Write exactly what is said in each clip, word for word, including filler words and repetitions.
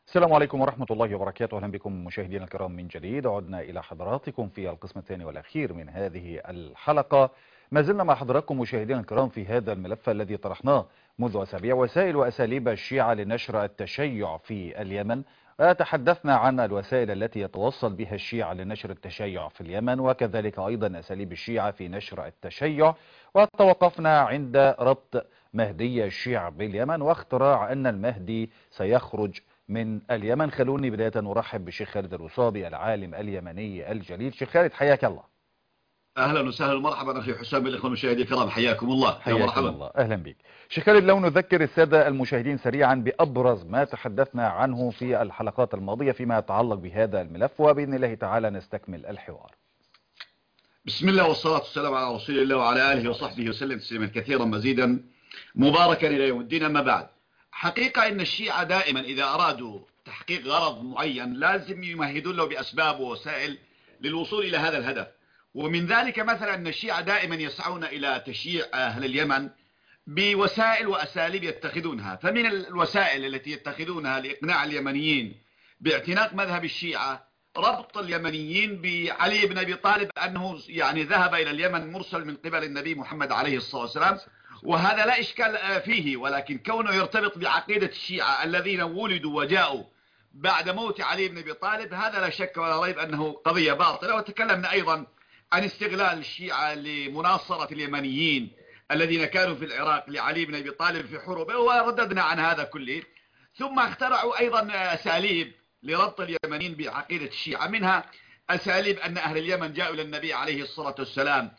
السلام عليكم ورحمة الله وبركاته. أهلا بكم مشاهدينا الكرام من جديد. عدنا إلى حضراتكم في القسم الثاني والأخير من هذه الحلقة. ما زلنا مع حضراتكم مشاهدينا الكرام في هذا الملف الذي طرحناه منذ أسابيع، وسائل وأساليب الشيعة لنشر التشيع في اليمن. وتحدثنا عن الوسائل التي يتوصل بها الشيعة لنشر التشيع في اليمن، وكذلك أيضا أساليب الشيعة في نشر التشيع. وتوقفنا عند ربط مهدي الشيعة باليمن واختراع أن المهدي سيخرج من اليمن. خلوني بداية نرحب بالشيخ خالد الوصابي العالم اليمني الجليل. شيخ خالد حياك الله. اهلا وسهلا ومرحبا اخي حسام بالاخوه المشاهدين الكرام، حياكم الله. يا حياكم مرحبا. الله، اهلا بك. شيخ خالد، لو نذكر الساده المشاهدين سريعا بابرز ما تحدثنا عنه في الحلقات الماضيه فيما يتعلق بهذا الملف، وباذن الله تعالى نستكمل الحوار. بسم الله والصلاه والسلام على رسول الله وعلى اله وصحبه وسلم تسليما كثيرا مزيدا مباركا الى يوم الدين. اما بعد، حقيقه ان الشيعه دائما اذا ارادوا تحقيق غرض معين لازم يمهدون له باسباب ووسائل للوصول الى هذا الهدف. ومن ذلك مثلا أن الشيعة دائما يسعون إلى تشييع أهل اليمن بوسائل وأساليب يتخذونها. فمن الوسائل التي يتخذونها لإقناع اليمنيين باعتناق مذهب الشيعة ربط اليمنيين بعلي بن أبي طالب أنه يعني ذهب إلى اليمن مرسل من قبل النبي محمد عليه الصلاة والسلام، وهذا لا إشكال فيه، ولكن كونه يرتبط بعقيدة الشيعة الذين ولدوا وجاءوا بعد موت علي بن أبي طالب، هذا لا شك ولا ريب أنه قضية باطلة. وتكلمنا أيضا عن استغلال الشيعة لمناصرة اليمنيين الذين كانوا في العراق لعلي بن أبي طالب في حروبه، ورددنا عن هذا كله. ثم اخترعوا أيضا أساليب لربط اليمنيين بعقيدة الشيعة، منها أساليب أن أهل اليمن جاءوا إلى النبي عليه الصلاة والسلام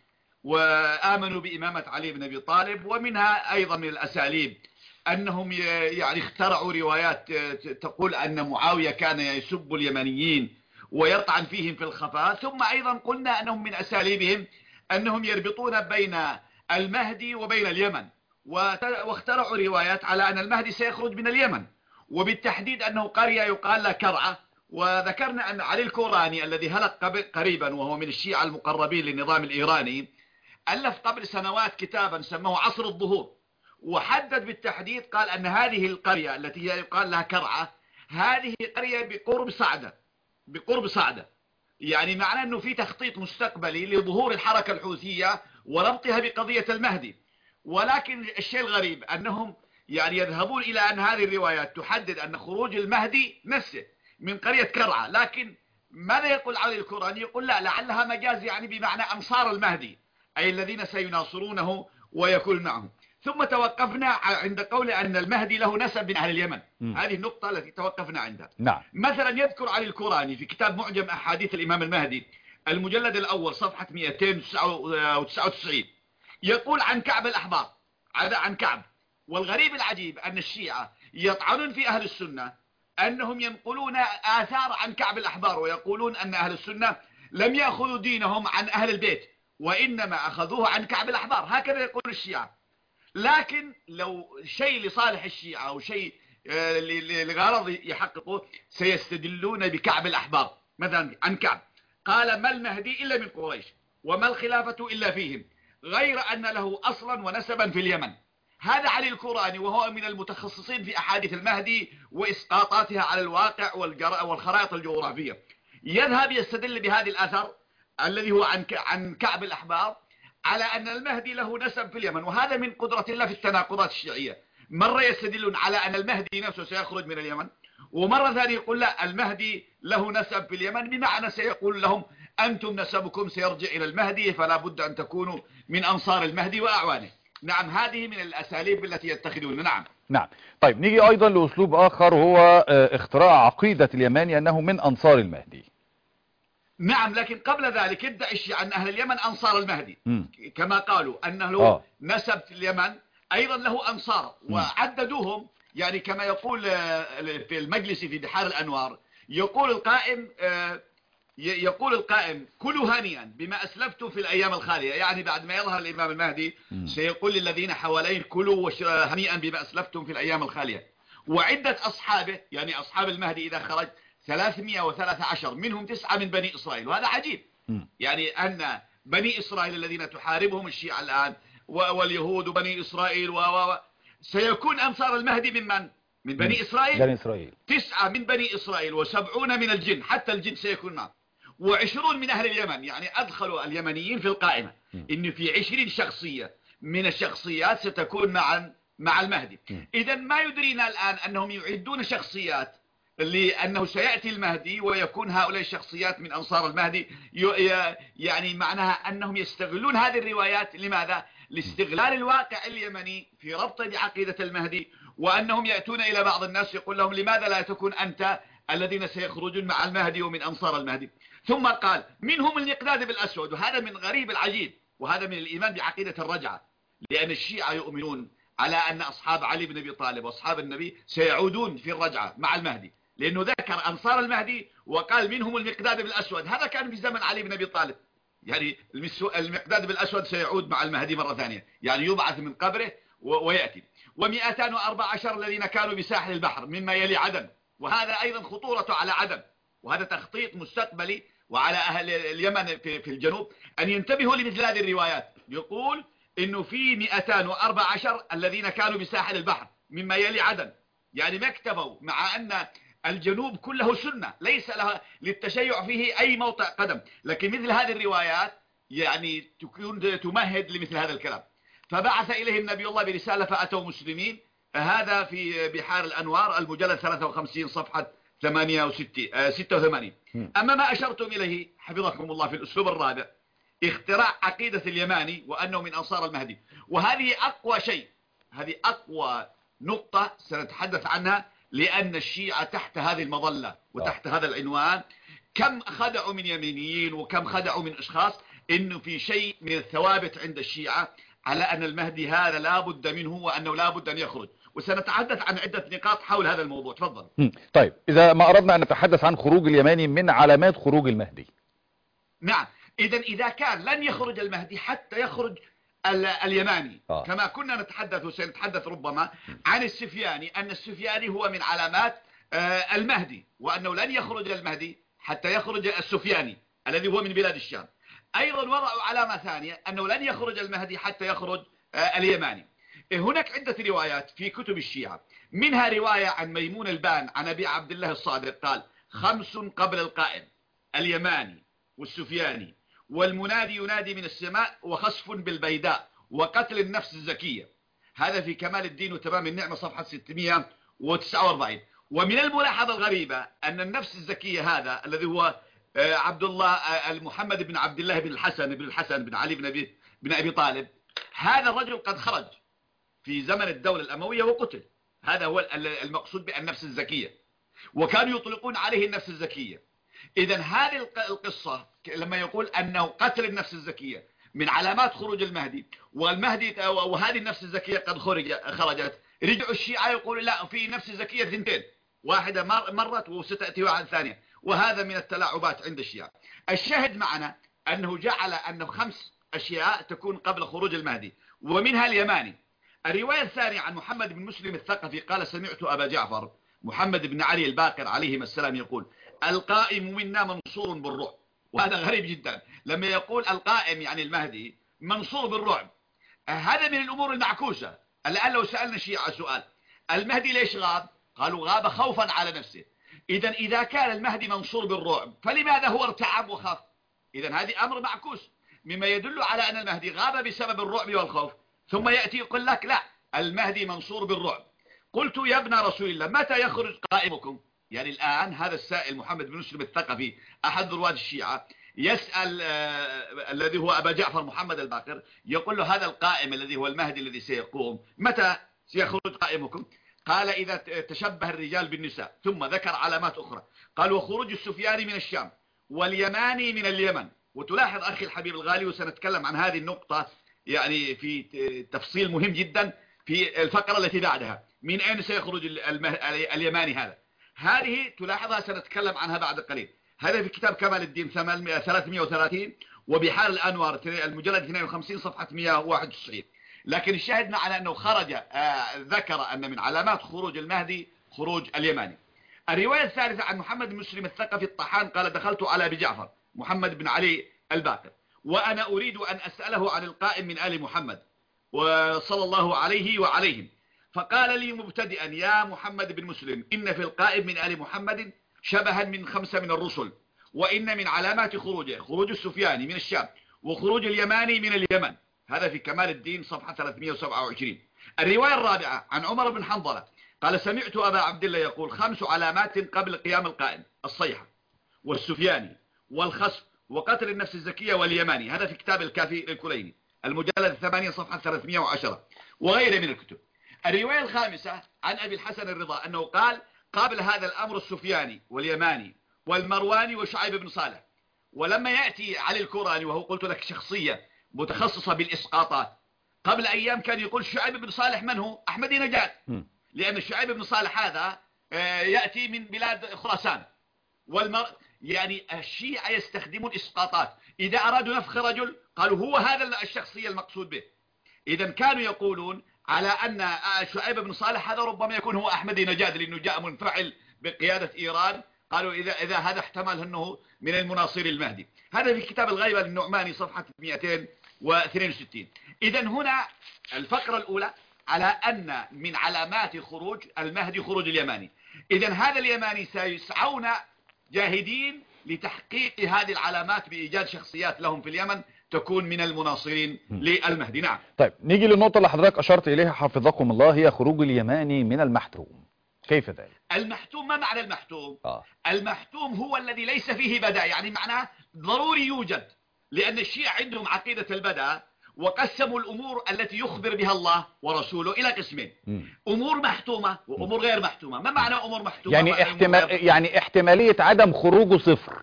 وآمنوا بإمامة علي بن أبي طالب، ومنها أيضا من الأساليب أنهم يعني اخترعوا روايات تقول أن معاوية كان يسب اليمنيين ويطعن فيهم في الخفاء. ثم أيضا قلنا أنهم من أساليبهم أنهم يربطون بين المهدي وبين اليمن، واخترعوا روايات على أن المهدي سيخرج من اليمن، وبالتحديد أنه قرية يقال لها كرعة. وذكرنا أن علي الكوراني الذي هلك قريبا وهو من الشيعة المقربين للنظام الإيراني ألف قبل سنوات كتابا سموه عصر الظهور، وحدد بالتحديد قال أن هذه القرية التي يقال لها كرعة هذه قرية بقرب صعدة بقرب صعدة يعني معناه أنه في تخطيط مستقبلي لظهور الحركة الحوثية وربطها بقضية المهدي. ولكن الشيء الغريب أنهم يعني يذهبون إلى أن هذه الروايات تحدد أن خروج المهدي نفسه من قرية كرعة، لكن ماذا يقول علي الكوراني؟ يقول لا، لعلها مجاز يعني بمعنى أنصار المهدي، أي الذين سيناصرونه ويكون معهم. ثم توقفنا عند قول أن المهدي له نسب من أهل اليمن. م. هذه النقطة التي توقفنا عندها. نعم. مثلا يذكر علي الكوراني في كتاب معجم أحاديث الإمام المهدي المجلد الأول صفحة مئتين وتسعة وتسعين يقول عن كعب الأحبار، عن كعب. والغريب العجيب أن الشيعة يطعنون في أهل السنة أنهم ينقلون آثار عن كعب الأحبار، ويقولون أن أهل السنة لم يأخذوا دينهم عن أهل البيت وإنما أخذوه عن كعب الأحبار، هكذا يقول الشيعة. لكن لو شيء لصالح الشيعة أو شيء لغرض يحققه سيستدلون بكعب الأحبار. مثلا عن كعب قال: ما المهدي إلا من قريش وما الخلافة إلا فيهم، غير أن له أصلا ونسبا في اليمن. هذا علي الكوراني وهو من المتخصصين في أحاديث المهدي وإسقاطاتها على الواقع والخرائط الجغرافية، يذهب يستدل بهذه الأثر الذي هو عن عن كعب الأحبار على أن المهدي له نسب في اليمن. وهذا من قدرة الله في التناقضات الشيعية، مرة يستدلون على أن المهدي نفسه سيخرج من اليمن، ومرة ثانية يقول لا، المهدي له نسب في اليمن، بمعنى سيقول لهم أنتم نسبكم سيرجع إلى المهدي، فلا بد أن تكونوا من أنصار المهدي وأعوانه. نعم، هذه من الأساليب التي يتخذون. نعم نعم. طيب نيجي أيضا لأسلوب آخر، هو اختراع عقيدة اليماني أنه من أنصار المهدي. نعم، لكن قبل ذلك يدعي الشيعة أن أهل اليمن أنصار المهدي. م. كما قالوا أنه له آه. نسب في اليمن، أيضا له أنصار وعددوهم. يعني كما يقول في المجلس في بحار الأنوار، يقول القائم يقول القائم كلوا هنيئا بما أسلفتم في الأيام الخالية، يعني بعد ما يظهر الإمام المهدي م. سيقول للذين حواليه كلوا هنيئا بما أسلفتم في الأيام الخالية. وعدة أصحابه يعني أصحاب المهدي إذا خرج ثلاثمئة وثلاثة عشر، منهم تسعة من بني إسرائيل، وهذا عجيب. م. يعني أن بني إسرائيل الذين تحاربهم الشيعة الآن واليهود وبني إسرائيل و... و... سيكون أنصار المهدي ممن؟ من بني مم. إسرائيل بني إسرائيل تسعة من بني إسرائيل وسبعون من الجن، حتى الجن سيكون معه، وعشرون من أهل اليمن. يعني أدخلوا اليمنيين في القائمة، مم. إن في عشرين شخصية من الشخصيات ستكون مع مع المهدي. مم. إذا ما يدرينا الآن أنهم يعدون شخصيات لأنه سيأتي المهدي ويكون هؤلاء الشخصيات من أنصار المهدي. يعني معناها أنهم يستغلون هذه الروايات. لماذا؟ لاستغلال الواقع اليمني في ربطه بعقيدة المهدي، وأنهم يأتون إلى بعض الناس يقول لهم لماذا لا تكون أنت الذين سيخرجون مع المهدي ومن أنصار المهدي. ثم قال منهم المقداد بالأسود، وهذا من غريب العجيب، وهذا من الإيمان بعقيدة الرجعة، لأن الشيعة يؤمنون على أن أصحاب علي بن أبي طالب وأصحاب النبي سيعودون في الرجعة مع المهدي، لأنه ذكر أنصار المهدي وقال منهم المقداد بالأسود. هذا كان في زمن علي بن أبي طالب، يعني المقداد بالأسود سيعود مع المهدي مرة ثانية، يعني يبعث من قبره ويأتي. ومئتان وأربع عشر الذين كانوا بساحل البحر مما يلي عدن، وهذا أيضا خطورته على عدن، وهذا تخطيط مستقبلي وعلى أهل اليمن في الجنوب أن ينتبهوا لمثل هذه الروايات. يقول إنه في مئتان وأربع عشر الذين كانوا بساحل البحر مما يلي عدن، يعني ما اكتفوا، مع أن الجنوب كله سنة ليس لها للتشيع فيه أي موطئ قدم، لكن مثل هذه الروايات يعني تكون تمهد لمثل هذا الكلام. فبعث إليهم نبي الله برسالة فأتوا مسلمين. هذا في بحار الأنوار المجلد ثلاثة وخمسين صفحة ثمانية وستين ستة وثمانين. أما ما أشرتم إليه حفظكم الله في الأسلوب الرابع، اختراع عقيدة اليماني وأنه من أنصار المهدي، وهذه أقوى شيء، هذه أقوى نقطة سنتحدث عنها، لأن الشيعة تحت هذه المظلة وتحت هذا العنوان كم خدعوا من يمينيين وكم خدعوا من أشخاص. إنه في شيء من الثوابت عند الشيعة على أن المهدي هذا لا بد منه وأنه لا بد أن يخرج، وسنتحدث عن عدة نقاط حول هذا الموضوع. تفضل. طيب، إذا ما أردنا أن نتحدث عن خروج اليماني من علامات خروج المهدي. نعم، إذا إذا كان لن يخرج المهدي حتى يخرج اليماني. آه. كما كنا نتحدث وسنتحدث ربما عن السفياني، أن السفياني هو من علامات آه المهدي، وأنه لن يخرج المهدي حتى يخرج السفياني الذي هو من بلاد الشام. أيضا وضعوا علامة ثانية أنه لن يخرج المهدي حتى يخرج آه اليماني. هناك عدة روايات في كتب الشيعة، منها رواية عن ميمون البان عن أبي عبد الله الصادق قال خمس قبل القائم: اليماني والسفياني والمنادي ينادي من السماء وخسف بالبيداء وقتل النفس الزكية. هذا في كمال الدين وتمام النعمة صفحة ستمئة وتسعة وأربعين. ومن الملاحظة الغريبة أن النفس الزكية هذا الذي هو عبد الله المحمد بن عبد الله بن الحسن بن الحسن بن علي بن أبي, بن أبي طالب، هذا الرجل قد خرج في زمن الدولة الأموية وقتل. هذا هو المقصود بالنفس الزكية، وكانوا يطلقون عليه النفس الزكية. إذا هذه القصة لما يقول أنه قتل النفس الزكية من علامات خروج المهدي، والمهدي وهذه النفس الزكية قد خرج خرجت، رجعوا الشيعة يقولوا لا، في نفس زكية ثنتين، واحدة مرت وستأتي واحدة ثانية، وهذا من التلاعبات عند الشيعة. الشاهد معنا أنه جعل أنه خمس أشياء تكون قبل خروج المهدي، ومنها اليماني. الرواية الثانية عن محمد بن مسلم الثقفي قال سمعت أبا جعفر محمد بن علي الباقر عليهما السلام يقول القائم منا منصور بالرعب. وهذا غريب جدا لما يقول القائم يعني المهدي منصور بالرعب. هذا من الأمور المعكوسة. الآن لو سألنا الشيعة سؤال، المهدي ليش غاب؟ قالوا غاب خوفا على نفسه. إذا إذا كان المهدي منصور بالرعب فلماذا هو ارتعب وخاف؟ إذا هذه أمر معكوس، مما يدل على أن المهدي غاب بسبب الرعب والخوف، ثم يأتي يقول لك لا، المهدي منصور بالرعب. قلت يا ابن رسول الله متى يخرج قائمكم؟ يعني الآن هذا السائل محمد بن مسلم الثقفي أحد رواد الشيعة يسأل آه الذي هو أبا جعفر محمد الباقر، يقول له هذا القائم الذي هو المهدي الذي سيقوم متى سيخرج قائمكم؟ قال إذا تشبه الرجال بالنساء، ثم ذكر علامات أخرى، قال وخروج السفياني من الشام واليماني من اليمن. وتلاحظ أخي الحبيب الغالي، وسنتكلم عن هذه النقطة يعني في تفصيل مهم جدا في الفقرة التي بعدها، من أين سيخرج اليماني هذا. هذه تلاحظها سنتكلم عنها بعد قليل. هذا في كتاب كمال الدين ثلاثمئة وثلاثين، وبحار الأنوار المجلد اثنين وخمسين صفحة مئة وواحد وتسعين. لكن الشاهد معنا أنه خرج آه ذكر أن من علامات خروج المهدي خروج اليماني. الرواية الثالثة عن محمد بن مسلم الثقفي الطحان قال دخلت على أبي جعفر محمد بن علي الباقر وأنا أريد أن أسأله عن القائم من آل محمد وصلى الله عليه وعليهم. فقال لي مبتدئا يا محمد بن مسلم إن في القائم من آل محمد شبها من خمسة من الرسل، وإن من علامات خروجه خروج السفياني من الشام وخروج اليماني من اليمن. هذا في كمال الدين صفحة ثلاثمائة وسبعة وعشرين. الرواية الرابعة عن عمر بن حنظلة قال سمعت أبا عبد الله يقول خمس علامات قبل قيام القائم: الصيحة والسفياني والخسف وقتل النفس الزكية واليماني. هذا في كتاب الكافي الكليني المجلد الثمانية صفحة ثلاثمائة وعشرة وغيره من الكتب. الرواية الخامسة عن أبي الحسن الرضا أنه قال قبل هذا الأمر السفياني واليماني والمرواني وشعيب بن صالح. ولما يأتي علي الكوراني وهو قلت لك شخصية متخصصة بالإسقاطات، قبل أيام كان يقول شعيب بن صالح من هو؟ أحمدي نجاد، لأن شعيب بن صالح هذا يأتي من بلاد خراسان. والمر... يعني الشيعة يستخدمون إسقاطات، إذا أرادوا نفخ رجل قالوا هو هذا الشخصية المقصود به. إذا كانوا يقولون على أن شعيب بن صالح هذا ربما يكون هو أحمدي نجاد لأنه جاء منفعل بقيادة إيران، قالوا إذا إذا هذا احتمل أنه من المناصر المهدي. هذا في كتاب الغيبة للنعماني صفحة مئتين واثنين وستين. إذا هنا الفقرة الأولى على أن من علامات خروج المهدي خروج اليماني. إذا هذا اليماني سيسعون جاهدين لتحقيق هذه العلامات بإيجاد شخصيات لهم في اليمن تكون من المناصرين للمهدي. نعم. طيب نيجي للنقطة اللي حضرتك أشرت إليها حفظكم الله، هي خروج اليماني من المحتوم. كيف ذلك؟ المحتوم، ما معنى المحتوم؟ آه. المحتوم هو الذي ليس فيه بدء، يعني معناه ضروري يوجد، لأن الشيعة عندهم عقيدة البدء، وقسموا الأمور التي يخبر بها الله ورسوله إلى قسمين: أمور محتومة وأمور غير محتومة. ما معنى أمور محتومة؟ يعني احتمال يعني احتمالية عدم خروجه صفر.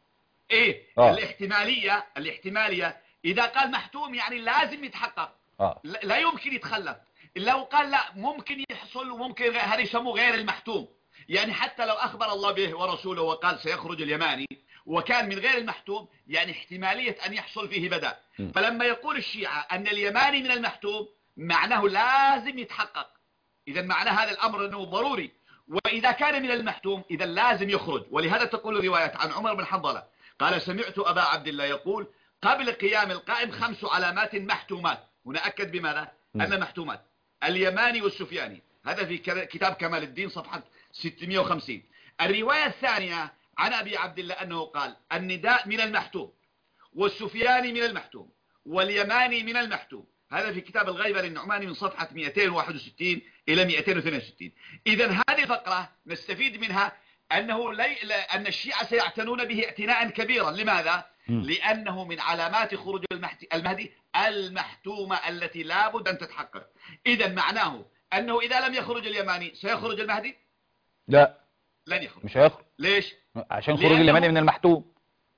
إيه آه. الاحتمالية الاحتمالية إذا قال محتوم يعني لازم يتحقق، آه. لا يمكن يتخلف. لو قال لا ممكن يحصل وممكن، هذا يسموه غير المحتوم. يعني حتى لو أخبر الله به ورسوله وقال سيخرج اليماني وكان من غير المحتوم، يعني احتمالية أن يحصل فيه بدء. فلما يقول الشيعة أن اليماني من المحتوم معناه لازم يتحقق. إذا معنى هذا الأمر أنه ضروري، وإذا كان من المحتوم إذا لازم يخرج. ولهذا تقول الروايات عن عمر بن حنظلة قال سمعت أبا عبد الله يقول قبل قيام القائم خمس علامات محتومات. هنا أكد بماذا؟ أن محتومات اليماني والسفياني. هذا في كتاب كمال الدين صفحة ستمائة وخمسين. الرواية الثانية عن أبي عبد الله أنه قال النداء من المحتوم والسفياني من المحتوم واليماني من المحتوم. هذا في كتاب الغيبة للنعماني من صفحة مئتين وواحد وستين إلى مئتين واثنين وستين. إذا هذه الفقرة نستفيد منها أنه لي... أن الشيعة سيعتنون به اعتناء كبيرا. لماذا؟ م. لأنه من علامات خروج المهدي المحتومة التي لابد أن تتحقق. إذا معناه أنه إذا لم يخرج اليماني سيخرج المهدي؟ لا، لن يخرج. مش هيخرج. ليش؟ عشان خروج اليماني من المحتوم،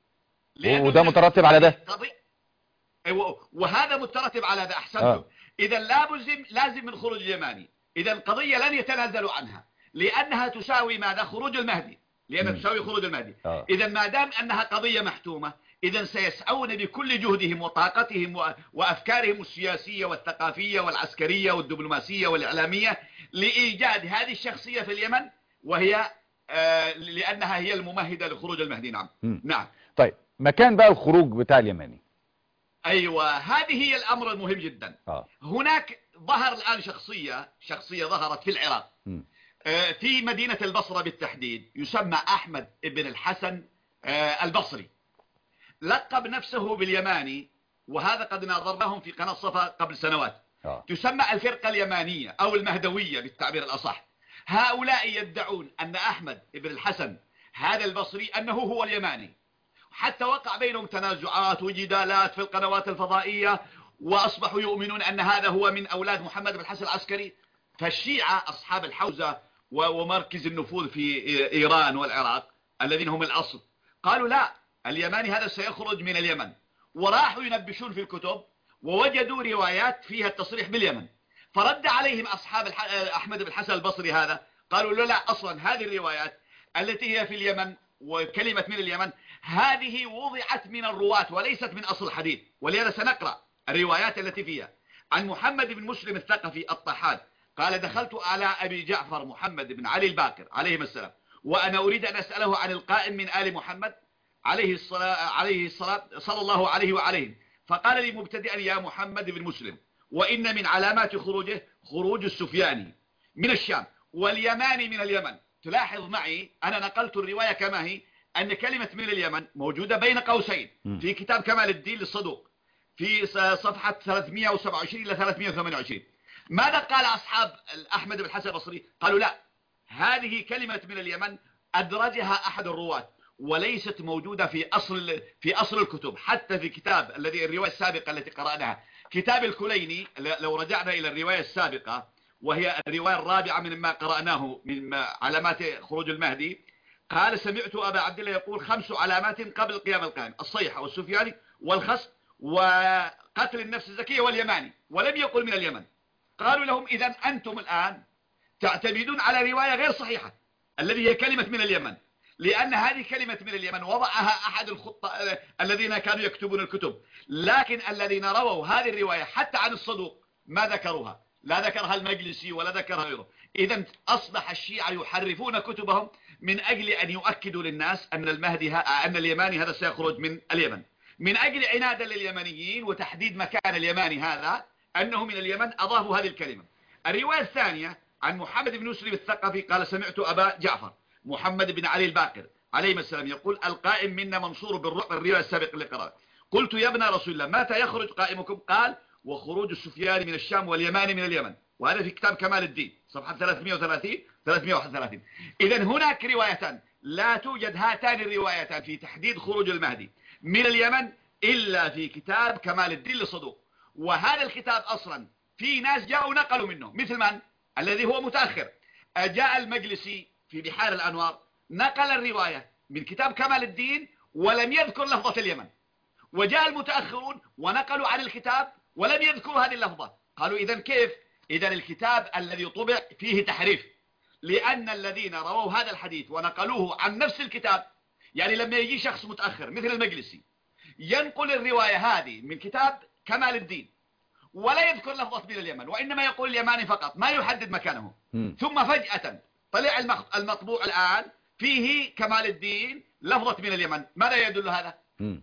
وده مترتب على ده. وهذا مترتب على ده. أحسنتم. آه. إذا لازم لازم من خروج اليماني. إذا القضية لن يتنازلوا عنها، لأنها تساوي ماذا؟ خروج المهدي، لأنها تساوي خروج المهدي. آه. إذا ما دام أنها قضية محتومة، إذا سيسعون بكل جهدهم وطاقتهم وأفكارهم السياسية والثقافية والعسكرية والدبلوماسية والإعلامية لإيجاد هذه الشخصية في اليمن، وهي آه لأنها هي الممهدة لخروج المهدي. نعم. م. نعم. طيب مكان بقى الخروج بتاع اليماني. أيوة، هذه هي الأمر المهم جدا. آه. هناك ظهر الآن شخصية شخصية ظهرت في العراق، م. آه في مدينة البصرة بالتحديد، يسمى أحمد بن الحسن آه البصري، لقب نفسه باليماني، وهذا قد ناظرناهم في قناة صفا قبل سنوات. آه. تسمى الفرقة اليمانية أو المهدوية بالتعبير الأصح. هؤلاء يدعون أن أحمد بن الحسن هذا البصري أنه هو اليماني، حتى وقع بينهم تنازعات وجدالات في القنوات الفضائية، وأصبحوا يؤمنون أن هذا هو من أولاد محمد بن الحسن العسكري. فالشيعة أصحاب الحوزة ومركز النفوذ في إيران والعراق الذين هم الأصل قالوا لا، اليماني هذا سيخرج من اليمن، وراحوا ينبشون في الكتب ووجدوا روايات فيها التصريح باليمن. فرد عليهم أصحاب أحمد بن الحسن البصري هذا، قالوا له لا، أصلا هذه الروايات التي هي في اليمن وكلمة من اليمن هذه وضعت من الرواة وليست من أصل الحديث. ولهذا سنقرأ الروايات التي فيها. عن محمد بن مسلم الثقفي الطحان قال دخلت على أبي جعفر محمد بن علي الباقر عليهم السلام، وأنا أريد أن أسأله عن القائم من آل محمد عليه الصلاة عليه الصلاة صلى الله عليه وعليهم. فقال لي مبتدئا يا محمد بن مسلم، وإن من علامات خروجه خروج السفياني من الشام واليماني من اليمن. تلاحظ معي أنا نقلت الرواية كما هي، أن كلمة من اليمن موجودة بين قوسين في كتاب كمال الدين للصدوق في صفحة ثلاثمئة وسبعة وعشرين إلى ثلاثمئة وثمانية وعشرين. ماذا قال أصحاب أحمد بن الحسن البصري؟ قالوا لا، هذه كلمة من اليمن أدرجها أحد الرواة وليست موجودة في أصل في أصل الكتب، حتى في كتاب الذي الرواية السابقة التي قرأناها كتاب الكليني. لو رجعنا إلى الرواية السابقة وهي الرواية الرابعة من ما قرأناه من علامات خروج المهدي، قال سمعت أبا عبد الله يقول خمس علامات قبل قيام القائم: الصيحة والسفياني والخص وقتل النفس الزكية واليماني، ولم يقل من اليمن. قالوا لهم إذا أنتم الآن تعتمدون على رواية غير صحيحة الذي هي كلمة من اليمن، لأن هذه كلمة من اليمن وضعها أحد الخطة الذين كانوا يكتبون الكتب، لكن الذين رووا هذه الرواية حتى عن الصدوق ما ذكروها، لا ذكرها المجلسي ولا ذكرها غيره. إذا أصبح الشيعة يحرفون كتبهم من أجل أن يؤكدوا للناس أن المهدي أن اليماني هذا سيخرج من اليمن، من أجل عنادا لليمنيين وتحديد مكان اليماني هذا أنه من اليمن أضافوا هذه الكلمة. الرواية الثانية عن محمد بن مسلم الثقفي قال سمعت أبا جعفر محمد بن علي الباقر عليه السلام يقول القائم منا منصور بالرعب. الرواية السابقة اللي قرأت قلت يا ابن رسول الله متى يخرج قائمكم؟ قال وخروج السفياني من الشام واليماني من اليمن، وهذا في كتاب كمال الدين صفحة ثلاثمئة وثلاثين ثلاثمئة وواحد وثلاثين. إذن هناك روايتان لا توجد هاتان الروايتان في تحديد خروج المهدي من اليمن إلا في كتاب كمال الدين للصدوق. وهذا الكتاب أصلا في ناس جاءوا نقلوا منه، مثل من؟ الذي هو متأخر. جاء المجلسي في بحار الأنوار نقل الرواية من كتاب كمال الدين ولم يذكر لفظة اليمن، وجاء المتأخرون ونقلوا عن الكتاب ولم يذكروا هذه اللفظة. قالوا إذن كيف؟ إذن الكتاب الذي طبع فيه تحريف، لأن الذين رووا هذا الحديث ونقلوه عن نفس الكتاب، يعني لما يجي شخص متأخر مثل المجلسي ينقل الرواية هذه من كتاب كمال الدين ولا يذكر لفظة من اليمن، وإنما يقول اليماني فقط ما يحدد مكانه، م. ثم فجأة طلع المطبوع الآن فيه كمال الدين لفظة من اليمن. ماذا يدل هذا؟ م.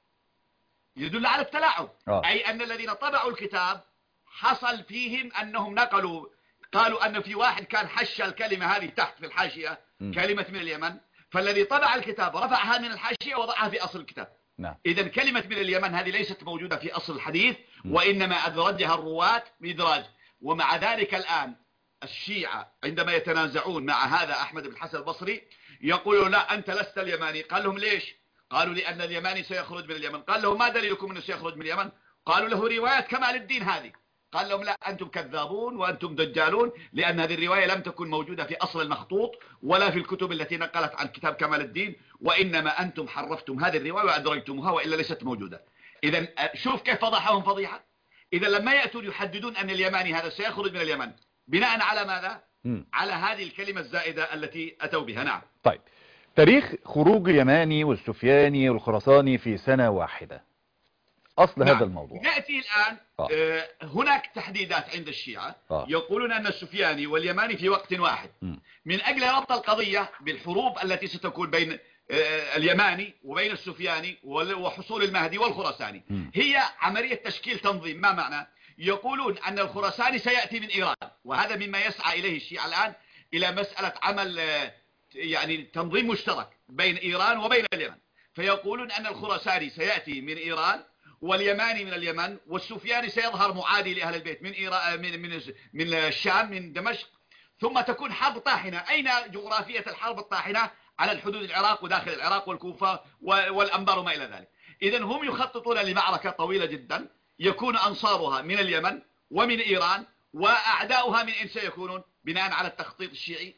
يدل على التلاعب، آه. أي أن الذين طبعوا الكتاب حصل فيهم أنهم نقلوا، قالوا أن في واحد كان حش الكلمة هذه تحت في الحاشية م. كلمة من اليمن، فالذي طبع الكتاب رفعها من الحاشية وضعها في أصل الكتاب. نعم. إذن كلمة من اليمن هذه ليست موجودة في أصل الحديث، م. وإنما أدرجها الرواة بإدراج. ومع ذلك الآن الشيعة عندما يتنازعون مع هذا أحمد بن الحسن البصري يقولوا لا أنت لست اليماني. قال لهم ليش؟ قالوا لأن اليماني سيخرج من اليمن. قال لهم ما دليلكم أنه سيخرج من اليمن؟ قالوا له رواية كمال الدين هذه. قال لهم لا أنتم كذابون وأنتم دجالون، لأن هذه الرواية لم تكن موجودة في أصل المخطوط ولا في الكتب التي نقلت عن كتاب كمال الدين، وإنما أنتم حرفتم هذه الرواية وأدرجتموها وإلا ليست موجودة. إذا شوف كيف فضحهم فضيحة. إذا لما يأتون يحددون أن اليماني هذا سيخرج من اليمن بناء على ماذا؟ م. على هذه الكلمة الزائدة التي أتوا بها. نعم. طيب تاريخ خروج اليماني والسفياني والخراساني في سنة واحدة، أصل نعم. هذا الموضوع نأتي الآن آه. آه هناك تحديدات عند الشيعة آه. يقولون أن السفياني واليماني في وقت واحد، م. من أجل ربط القضية بالحروب التي ستكون بين آه اليماني وبين السفياني وحصول المهدي والخراساني. م. هي عملية تشكيل تنظيم. ما معنى؟ يقولون أن الخراساني سيأتي من إيران، وهذا مما يسعى إليه الشيعة الآن إلى مسألة عمل آه يعني تنظيم مشترك بين إيران وبين اليمن. فيقولون أن الخراساني سيأتي من إيران واليماني من اليمن، والسفياني سيظهر معادي لأهل البيت من إيران من من من الشام من دمشق، ثم تكون حرب طاحنة. أين جغرافية الحرب الطاحنة؟ على الحدود العراق وداخل العراق والكوفة والأنبار وما إلى ذلك. إذن هم يخططون لمعركة طويلة جدا يكون أنصارها من اليمن ومن إيران، وأعداؤها من أين سيكونون؟ بناء على التخطيط الشيعي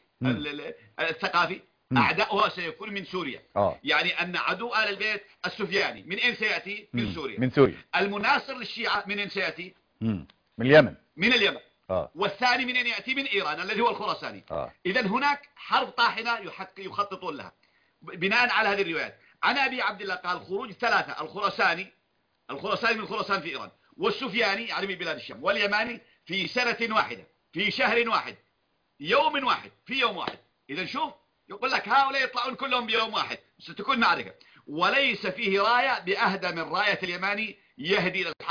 الثقافي أعداؤها سيكون من سوريا. آه. يعني أن عدو آل البيت السفياني من أين سيأتي؟ من سوريا. من سوريا. المناصر للشيعة من أين سيأتي؟ مم. من اليمن. من اليمن. آه. والثاني من أين يأتي؟ من إيران الذي هو الخراساني. آه. إذن هناك حرب طاحنة يخططون لها بناء على هذه الروايات. عن أبي عبد الله قال خروج ثلاثة: الخراساني الخراساني من خراسان في إيران، والسفياني يعني من بلاد الشام، واليماني في سنة واحدة في شهر واحد يوم واحد في يوم واحد. إذن شوف يقول لك هؤلاء يطلعون كلهم بيوم واحد، ستكون معركة، وليس فيه راية بأهدى من راية اليماني يهدي إلى الحق.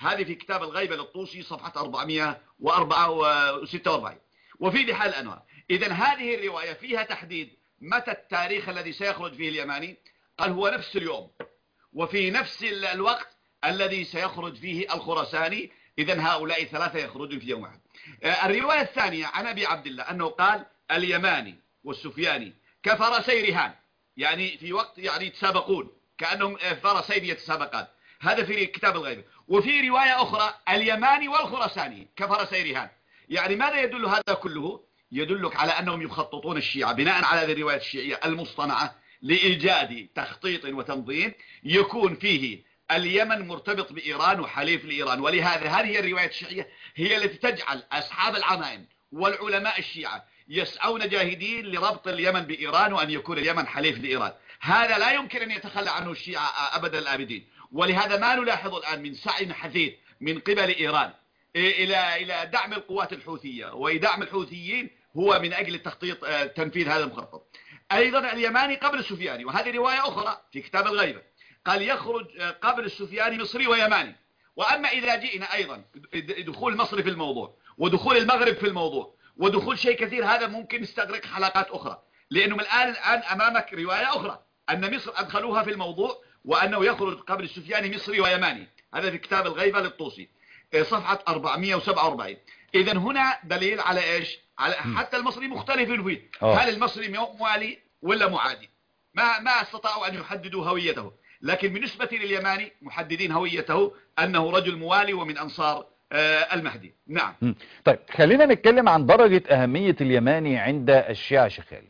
هذه في كتاب الغيبة للطوسي صفحة أربعمائة وستة وأربعين. وفي بحار الأنوار. إذن هذه الرواية فيها تحديد متى التاريخ الذي سيخرج فيه اليماني، قال هو نفس اليوم وفي نفس الوقت الذي سيخرج فيه الخراساني. إذن هؤلاء ثلاثة يخرجون في يوم واحد. الرواية الثانية عن أبي عبد الله أنه قال اليماني والسفياني كفرسي رهان، يعني في وقت يعني يتسابقون كأنهم فرسين يتسابقان. هذا في كتاب الغيبة. وفي رواية أخرى اليماني والخراساني كفرسي رهان. يعني ماذا يدل هذا كله؟ يدلك على أنهم يخططون الشيعة بناء على هذه الرواية الشيعية المصطنعة لإيجاد تخطيط وتنظيم يكون فيه اليمن مرتبط بإيران وحليف لإيران. ولهذا هذه الرواية الشيعية هي التي تجعل أصحاب العمائم والعلماء الشيعة يسعون جاهدين لربط اليمن بإيران وأن يكون اليمن حليف لإيران. هذا لا يمكن أن يتخلى عنه الشيعة أبدا الآبدين. ولهذا ما نلاحظ الآن من سعي حثيث من قبل إيران إلى إلى دعم القوات الحوثية ودعم الحوثيين هو من أجل التخطيط تنفيذ هذا المخطط. أيضا اليماني قبل السفياني، وهذه رواية أخرى في كتاب الغيبة، قال يخرج قبل السفياني مصري ويماني. وأما إذا جئنا أيضا دخول مصر في الموضوع ودخول المغرب في الموضوع ودخول شيء كثير، هذا ممكن نستغرق حلقات أخرى، لأنه من الآن الآن أمامك رواية أخرى أن مصر أدخلوها في الموضوع وأنه يخرج قبل السفياني مصري ويماني. هذا في كتاب الغيبة للطوسي صفحة أربعمائة وسبعة وأربعين. إذن هنا دليل على إيش؟ على حتى المصري مختلف فيه. هل المصري موالي ولا معادي؟ ما ما استطاعوا أن يحددوا هويته، لكن بالنسبة لليماني محددين هويته أنه رجل موالي ومن أنصار المهدي. نعم. طيب خلينا نتكلم عن درجة أهمية اليماني عند الشيعة شيخالي.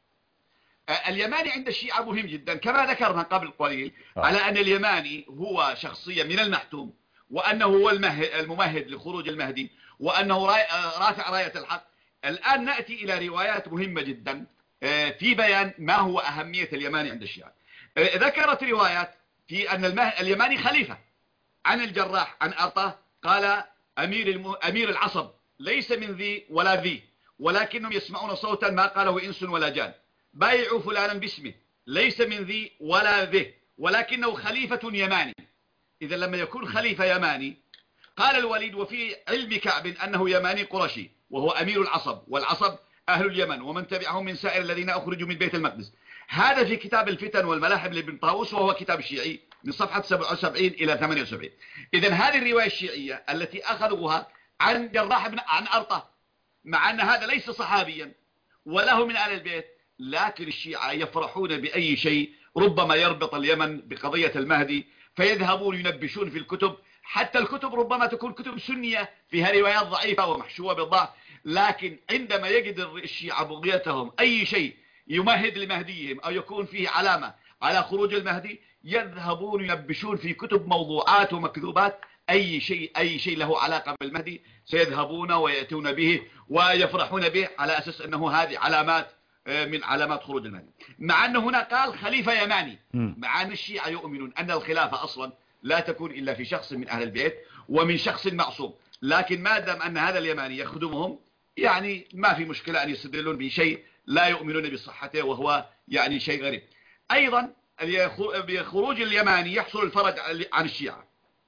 اليماني عند الشيعة مهم جدا كما ذكرنا قبل قليل على أن اليماني هو شخصية من المحتوم، وأنه هو الممهد لخروج المهدي، وأنه رافع راية الحق. الآن نأتي إلى روايات مهمة جدا في بيان ما هو أهمية اليماني عند الشيعة. ذكرت روايات في أن اليماني خليفة عن الجراح عن أرطاه، قال أمير, الم... أمير العصب ليس من ذي ولا ذي، ولكنهم يسمعون صوتا ما قاله إنس ولا جان. بايعوا فلانا باسمه ليس من ذي ولا ذه، ولكنه خليفة يماني. إذا لما يكون خليفة يماني، قال الوليد وفي علم كعب أنه يماني قرشي وهو أمير العصب، والعصب أهل اليمن ومن تبعهم من سائر الذين أخرجوا من بيت المقدس. هذا في كتاب الفتن والملاحم لابن طاووس، وهو كتاب الشيعي من صفحة سبعة وسبعين إلى ثمانية وسبعين. إذن هذه الرواية الشيعية التي أخذوها عن جراح بن عن أرطة، مع أن هذا ليس صحابيا وله من آل البيت، لكن الشيعة يفرحون بأي شيء ربما يربط اليمن بقضية المهدي، فيذهبون ينبشون في الكتب. حتى الكتب ربما تكون كتب سنية فيها روايات ضعيفة ومحشوة بالضعف، لكن عندما يجد الشيعة بغيتهم أي شيء يمهد لمهديهم أو يكون فيه علامة على خروج المهدي، يذهبون ينبشون في كتب موضوعات ومكذوبات أي شيء أي شيء له علاقة بالمهدي سيذهبون ويأتون به ويفرحون به على أساس أنه هذه علامات من علامات خروج المهدي. مع أنه هنا قال خليفة يماني، مع أن الشيعة يؤمنون أن الخلافة أصلا لا تكون إلا في شخص من أهل البيت ومن شخص معصوم، لكن ما دام أن هذا اليماني يخدمهم يعني ما في مشكلة أن يستدلون بشيء لا يؤمنون بصحته، وهو يعني شيء غريب. أيضا بخروج اليماني يحصل الفرج عن الشيعة.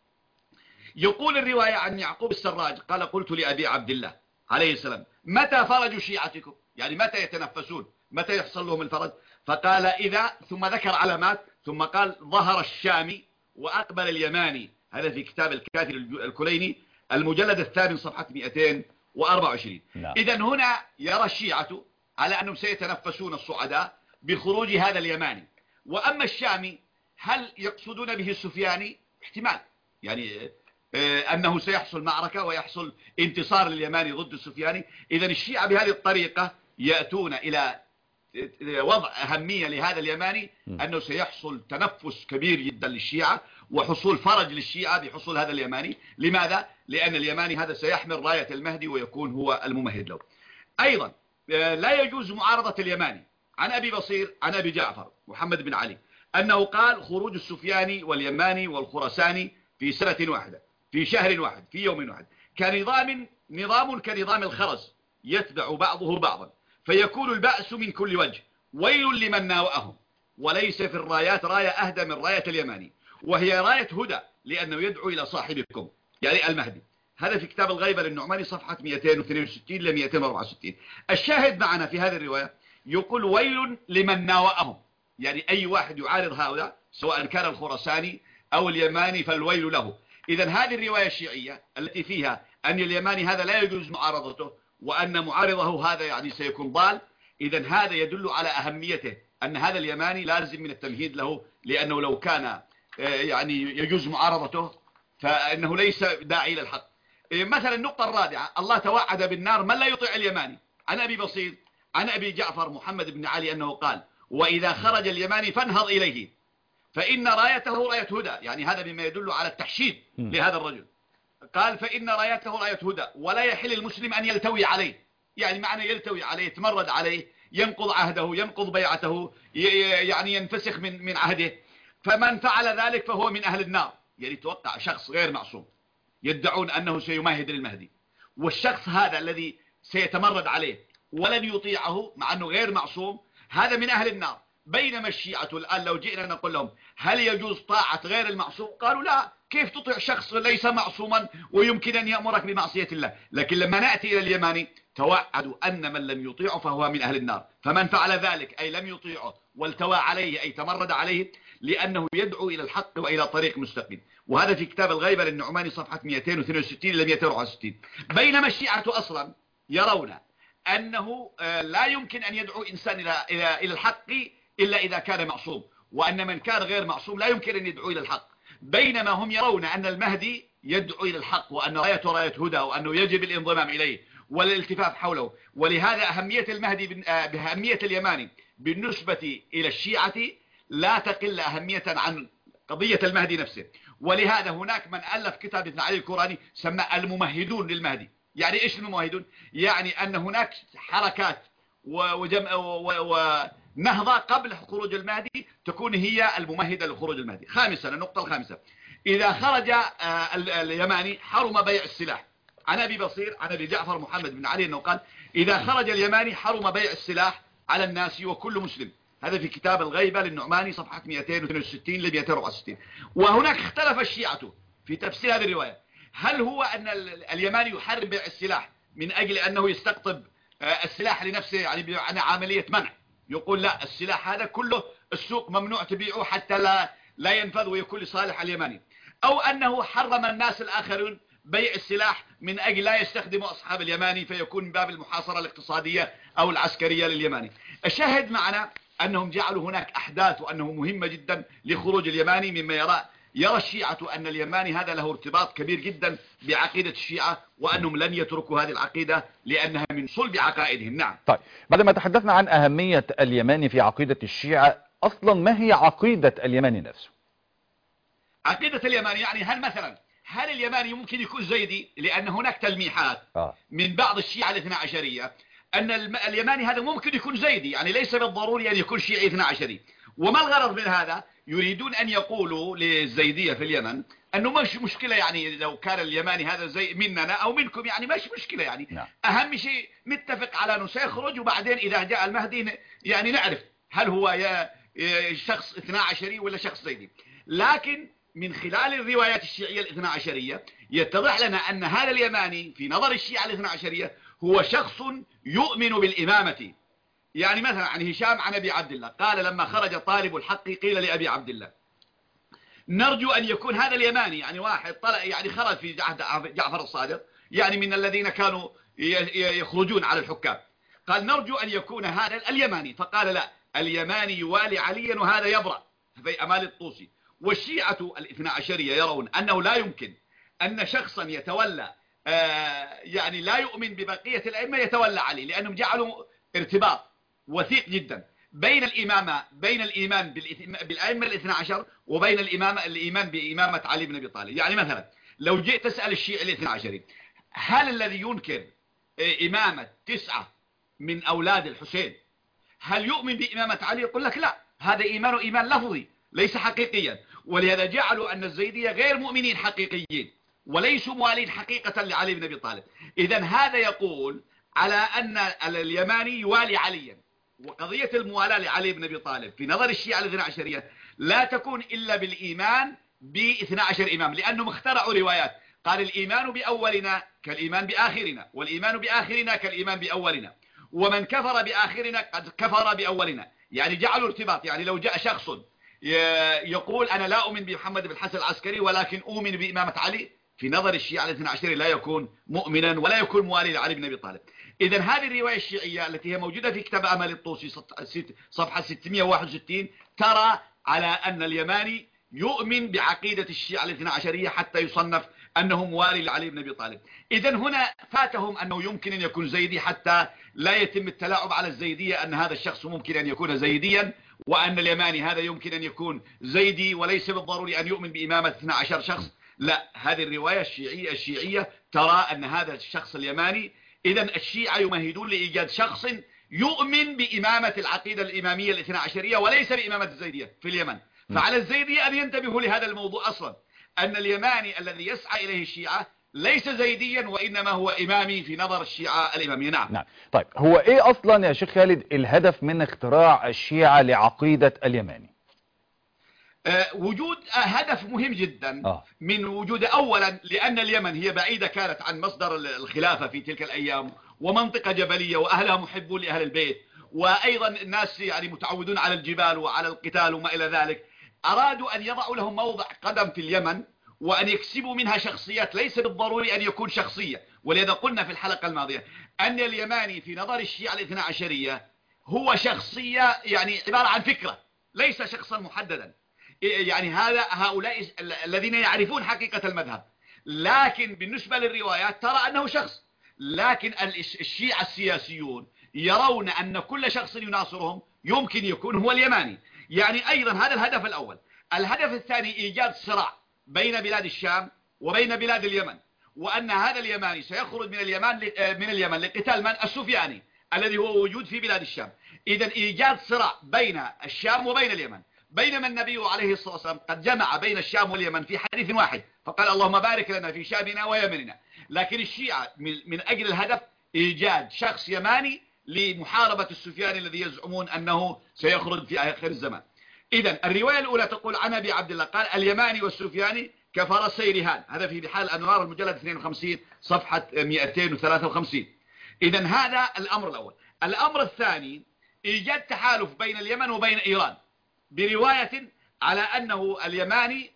يقول الرواية عن يعقوب السراج قال قلت لأبي عبد الله عليه السلام متى فرجوا شيعتكم، يعني متى يتنفسون، متى يحصل لهم الفرج؟ فقال إذا، ثم ذكر علامات، ثم قال ظهر الشامي وأقبل اليماني. هذا في كتاب الكاتب الكليني المجلد الثامن صفحة مئتين وأربعة وعشرين. إذن هنا يرى الشيعة على أنهم سيتنفسون الصعداء بخروج هذا اليماني. وأما الشامي هل يقصدون به السفياني؟ احتمال، يعني أنه سيحصل معركة ويحصل انتصار لليماني ضد السفياني. إذن الشيعة بهذه الطريقة يأتون إلى وضع أهمية لهذا اليماني، أنه سيحصل تنفس كبير جدا للشيعة وحصول فرج للشيعة بحصول هذا اليماني. لماذا؟ لأن اليماني هذا سيحمل راية المهدي ويكون هو الممهد له. أيضا لا يجوز معارضة اليماني عن أبي بصير عن أبي جعفر محمد بن علي أنه قال خروج السفياني واليماني والخرساني في سنة واحدة في شهر واحد في يوم واحد كنظام نظام كنظام الخرز يتبع بعضه بعضا، فيكون البأس من كل وجه، ويل لمن ناوأهم. وليس في الرايات راية أهدى من راية اليماني، وهي راية هدى، لأنه يدعو إلى صاحبكم يعني المهدي. هذا في كتاب الغيبة للنعماني صفحة مئتين واثنين وستين إلى مئتين وأربعة وستين. الشاهد معنا في هذه الرواية يقول ويل لمن ناوأهم، يعني أي واحد يعارض هؤلاء سواء كان الخراساني أو اليماني فالويل له. إذا هذه الرواية الشيعية التي فيها أن اليماني هذا لا يجوز معارضته وأن معارضه هذا يعني سيكون ضال، إذا هذا يدل على أهميته، أن هذا اليماني لازم من التمهيد له، لأنه لو كان يعني يجوز معارضته فإنه ليس داعي إلى الحق. مثلا النقطة الرابعة، الله توعد بالنار من لا يطيع اليماني. عن أبي بصير عن أبي جعفر محمد بن علي أنه قال وإذا خرج اليماني فانهض إليه فإن رايته راية هدى، يعني هذا بما يدل على التحشيد لهذا الرجل. قال فإن رايته راية هدى ولا يحل المسلم أن يلتوي عليه، يعني معنى يلتوي عليه يتمرد عليه، ينقض عهده ينقض بيعته، يعني ينفسخ من من عهده، فمن فعل ذلك فهو من أهل النار. يعني توقع شخص غير معصوم يدعون أنه سيمهد للمهدي، والشخص هذا الذي سيتمرد عليه ولن يطيعه مع أنه غير معصوم هذا من أهل النار. بينما الشيعة الآن لو جئنا نقول لهم هل يجوز طاعة غير المعصوم؟ قالوا لا، كيف تطيع شخص ليس معصوما ويمكن أن يأمرك بمعصية الله؟ لكن لما نأتي إلى اليماني توعدوا أن من لم يطيعه فهو من أهل النار، فمن فعل ذلك أي لم يطيعه والتوى عليه أي تمرد عليه لأنه يدعو إلى الحق وإلى طريق مستقيم. وهذا في كتاب الغيبة للنعماني صفحة مئتين واثنين وستين إلى مئتين وأربعة وستين. بينما الشيعة أصلا يرون أنه لا يمكن أن يدعو إنسان إلى إلى إلى الحق إلا إذا كان معصوم، وأن من كان غير معصوم لا يمكن أن يدعو إلى الحق. بينما هم يرون أن المهدي يدعو إلى الحق وأن رايته راية هدى وأنه يجب الانضمام إليه والالتفاف حوله. ولهذا أهمية المهدي بأهمية اليماني بالنسبة إلى الشيعة لا تقل أهمية عن قضية المهدي نفسه. ولهذا هناك من ألف كتاب ابن علي الكوراني سمى الممهدون للمهدي. يعني إيش الممهدون؟ يعني أن هناك حركات وجمع ونهضة قبل خروج المهدي تكون هي الممهدة لخروج المهدي. خامسا، النقطة الخامسة، إذا خرج اليماني حرم بيع السلاح. عن أبي بصير عن أبي جعفر محمد بن علي أنه قال إذا خرج اليماني حرم بيع السلاح على الناس وكل مسلم. هذا في كتاب الغيبة للنعماني صفحة مئتين واثنين وستين ل مئتين وأربعة وستين. وهناك اختلف الشيعة في تفسير هذه الرواية، هل هو أن اليماني يحرم بيع السلاح من أجل أنه يستقطب السلاح لنفسه، يعني عملية منع، يقول لا السلاح هذا كله السوق ممنوع تبيعه حتى لا لا ينفذ ويكون لصالح اليماني، أو أنه حرم الناس الآخرون بيع السلاح من أجل لا يستخدموا أصحاب اليماني فيكون من باب المحاصرة الاقتصادية أو العسكرية لليماني. الشاهد معنا أنهم جعلوا هناك أحداث وأنه مهمة جدا لخروج اليماني، مما يرى يرى الشيعة أن اليماني هذا له ارتباط كبير جدا بعقيدة الشيعة وأنهم لن يتركوا هذه العقيدة لأنها من صلب عقائدهم. نعم. طيب، بعد ما تحدثنا عن أهمية اليماني في عقيدة الشيعة، أصلا ما هي عقيدة اليماني نفسه؟ عقيدة اليماني يعني هل مثلا هل اليماني ممكن يكون زيدي؟ لأن هناك تلميحات آه. من بعض الشيعة الاثنى عشرية أن اليماني هذا ممكن يكون زيدي، يعني ليس بالضروري أن يكون شيعي اثنى عشري. وما الغرض من هذا؟ يريدون أن يقولوا للزيدية في اليمن أنه مش مشكلة، يعني لو كان اليماني هذا زي مننا أو منكم يعني مش مشكلة، يعني نعم. أهم شيء نتفق على أنه سيخرج، وبعدين إذا جاء المهدي يعني نعرف هل هو يا شخص اثنى عشري ولا شخص زيدي. لكن من خلال الروايات الشيعية الاثنى عشرية يتضح لنا أن هذا اليماني في نظر الشيعة الاثنى عشرية هو شخص يؤمن بالإمامة. يعني مثلا عن هشام عن أبي عبد الله قال لما خرج طالب الحق قيل لأبي عبد الله نرجو أن يكون هذا اليماني، يعني واحد طلع يعني خرج في جعفر الصادق، يعني من الذين كانوا يخرجون على الحكام، قال نرجو أن يكون هذا اليماني، فقال لا اليماني يوالي عليا وهذا يبرأ في أمال الطوسي. والشيعة الاثنى عشرية يرون أنه لا يمكن أن شخصا يتولى آه يعني لا يؤمن ببقية الأئمة يتولى عليه، لأنهم جعلوا ارتباط وثيق جدا بين الإمامة بين الإيمان بالأئمة الاثنى عشر وبين الإمامة الإيمان بإمامة علي بن أبي طالب. يعني مثلا لو جئت تسأل الشيعي الاثنى عشري هل الذي ينكر إمامة تسعة من أولاد الحسين هل يؤمن بإمامة علي؟ يقول لك لا، هذا إيمان إيمان لفظي ليس حقيقيا. ولهذا جعلوا أن الزيدية غير مؤمنين حقيقيين وليسوا موالين حقيقة لعلي بن أبي طالب. إذن هذا يقول على أن اليماني يوالي عليا، وقضية الموالاة لعلي بن أبي طالب في نظر الشيعة الاثنى عشرية لا تكون إلا بالإيمان باثنى عشر إمام، لأنهم اخترعوا روايات قال الإيمان بأولنا كالإيمان بآخرنا، والإيمان بآخرنا كالإيمان بأولنا، ومن كفر بآخرنا قد كفر بأولنا. يعني جعلوا ارتباط، يعني لو جاء شخص يقول أنا لا أؤمن بمحمد بن الحسن العسكري ولكن أؤمن بإمامة علي، في نظر الشيعة الاثنى عشر لا يكون مؤمنا ولا يكون موالي لعلي بن أبي طالب. إذن هذه الرواية الشيعية التي هي موجودة في كتاب أمل الطوسي صفحة ستمئة وواحد وستين ترى على أن اليماني يؤمن بعقيدة الشيعة الاثنى عشرية حتى يصنف أنه موالي لعلي بن أبي طالب. إذن هنا فاتهم أنه يمكن أن يكون زيدي حتى لا يتم التلاعب على الزيدية، أن هذا الشخص ممكن أن يكون زيديا، وأن اليماني هذا يمكن أن يكون زيدي وليس بالضروري أن يؤمن بإمامة اثني عشر شخص. لا، هذه الرواية الشيعية الشيعية ترى أن هذا الشخص اليماني، إذن الشيعة يمهدون لإيجاد شخص يؤمن بإمامة العقيدة الإمامية الاثنى عشرية وليس بإمامة الزيدية في اليمن. فعلى الزيدية أن ينتبهوا لهذا الموضوع أصلا، أن اليماني الذي يسعى إليه الشيعة ليس زيديا وإنما هو إمامي في نظر الشيعة الإمامية. نعم. نعم. طيب هو إيه أصلا يا شيخ خالد الهدف من اختراع الشيعة لعقيدة اليماني؟ أه وجود هدف مهم جدا آه. من وجود، أولا لأن اليمن هي بعيدة كانت عن مصدر الخلافة في تلك الأيام، ومنطقة جبلية وأهلها محبون لأهل البيت، وأيضا الناس يعني متعودون على الجبال وعلى القتال وما إلى ذلك. أرادوا أن يضعوا لهم موضع قدم في اليمن وأن يكسبوا منها شخصيات، ليس بالضروري أن يكون شخصية. ولذا قلنا في الحلقة الماضية أن اليماني في نظر الشيعة الاثنى عشرية هو شخصية يعني عبارة عن فكرة، ليس شخصا محددا. يعني هذا هؤلاء الذين يعرفون حقيقة المذهب، لكن بالنسبة للروايات ترى أنه شخص. لكن الشيعة السياسيون يرون أن كل شخص يناصرهم يمكن يكون هو اليماني. يعني أيضا هذا الهدف الأول. الهدف الثاني إيجاد صراع بين بلاد الشام وبين بلاد اليمن، وأن هذا اليماني سيخرج من اليمن من اليمن لقتال من؟ السفياني الذي هو موجود في بلاد الشام. إذن إيجاد صراع بين الشام وبين اليمن، بينما النبي عليه الصلاة والسلام قد جمع بين الشام واليمن في حديث واحد فقال اللهم بارك لنا في شامنا ويمننا. لكن الشيعة من أجل الهدف إيجاد شخص يماني لمحاربة السفياني الذي يزعمون أنه سيخرج في آخر الزمان. إذن الرواية الأولى تقول عن أبي عبد الله قال اليماني والسفياني كفرسي رهان، هذا في بحال الأنوار المجلد اثنين وخمسين صفحة مئتين وثلاثة وخمسين. إذن هذا الأمر الأول. الأمر الثاني إيجاد تحالف بين اليمن وبين إيران برواية على أنه اليماني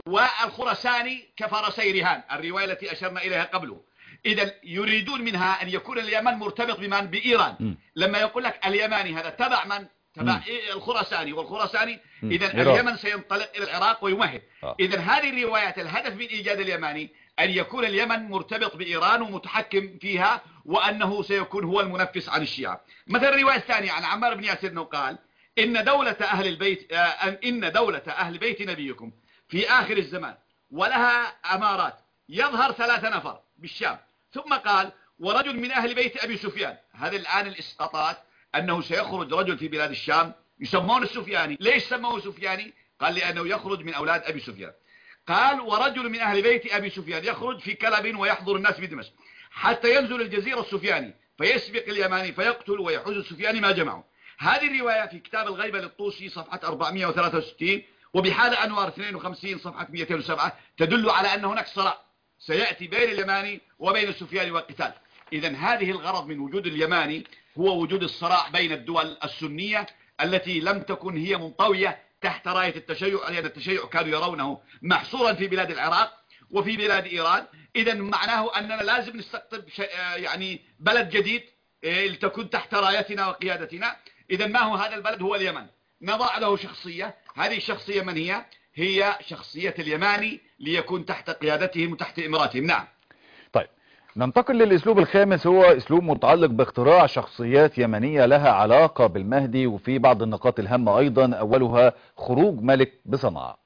والخرساني كفرسي رهان، الرواية التي أشرنا إليها قبله. إذن يريدون منها أن يكون اليمن مرتبط بمن؟ بإيران. م. لما يقول لك اليماني هذا تبع من؟ تبع الخرساني، والخرساني إذن اليمن سينطلق إلى العراق ويمهد. آه. إذن هذه الروايات الهدف من إيجاد اليماني أن يكون اليمن مرتبط بإيران ومتحكم فيها، وأنه سيكون هو المنفس عن الشيعة. مثل الرواية الثانية عن عمار بن ياسر أنه قال إن دولة أهل البيت آه إن دولة أهل بيت نبيكم في آخر الزمان ولها أمارات، يظهر ثلاثة نفر بالشام. ثم قال ورجل من أهل بيت أبي سفيان. هذا الآن الإسقاطات أنه سيخرج رجل في بلاد الشام يسمون السفياني. ليش سموه سفياني؟ قال لأنه يخرج من أولاد أبي سفيان. قال ورجل من أهل بيت أبي سفيان يخرج في كلب ويحضر الناس بدمشق حتى ينزل الجزيرة السفياني فيسبق اليماني فيقتل ويحوز السفياني ما جمعوا. هذه الرواية في كتاب الغيبة للطوسي صفحة أربعمئة وثلاثة وستين، وبحال أنوار اثنين وخمسين صفحة مئتين وسبعة، تدل على أن هناك صراع سيأتي بين اليماني وبين السفياني والقتال. إذن هذه الغرض من وجود اليماني هو وجود الصراع بين الدول السنية التي لم تكن هي منطوية تحت راية التشيع، لأن التشيع كانوا يرونه محصورا في بلاد العراق وفي بلاد إيران. إذن معناه أننا لازم نستقطب يعني بلد جديد لتكون تحت رايتنا وقيادتنا. إذن ما هو هذا البلد؟ هو اليمن. نضع له شخصية، هذه الشخصية من هي؟ هي شخصية اليماني ليكون تحت قيادتهم وتحت إماراتهم. نعم. طيب ننتقل للأسلوب الخامس، هو أسلوب متعلق باختراع شخصيات يمنية لها علاقة بالمهدي، وفي بعض النقاط الهامة أيضا، أولها خروج ملك بصنعاء.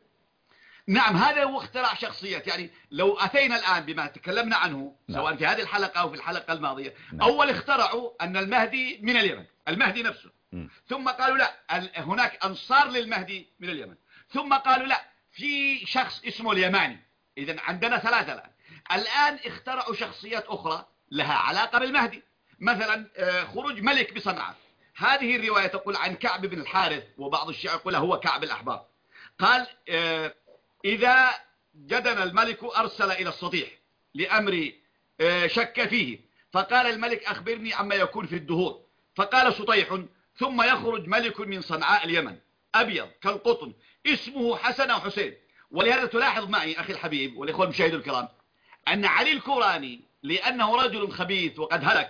نعم، هذا هو اختراع شخصيات. يعني لو أتينا الآن بما تكلمنا عنه نعم. سواء في هذه الحلقة أو في الحلقة الماضية نعم. أول اخترعوا أن المهدي من اليمن، المهدي نفسه م. ثم قالوا لا هناك أنصار للمهدي من اليمن، ثم قالوا لا في شخص اسمه اليماني. إذن عندنا ثلاثة الآن. الآن اخترعوا شخصيات أخرى لها علاقة بالمهدي، مثلا خروج ملك بصنعاء. هذه الرواية تقول عن كعب بن الحارث، وبعض الشيعة يقول هو كعب الأحبار. قال إذا جدنا الملك أرسل إلى السطيح لأمر شك فيه، فقال الملك أخبرني عما يكون في الدهور. فقال سطيح ثم يخرج ملك من صنعاء اليمن أبيض كالقطن اسمه حسن أو حسين. ولهذا تلاحظ معي أخي الحبيب والإخوة المشاهدين الكرام أن علي الكوراني لأنه رجل خبيث وقد هلك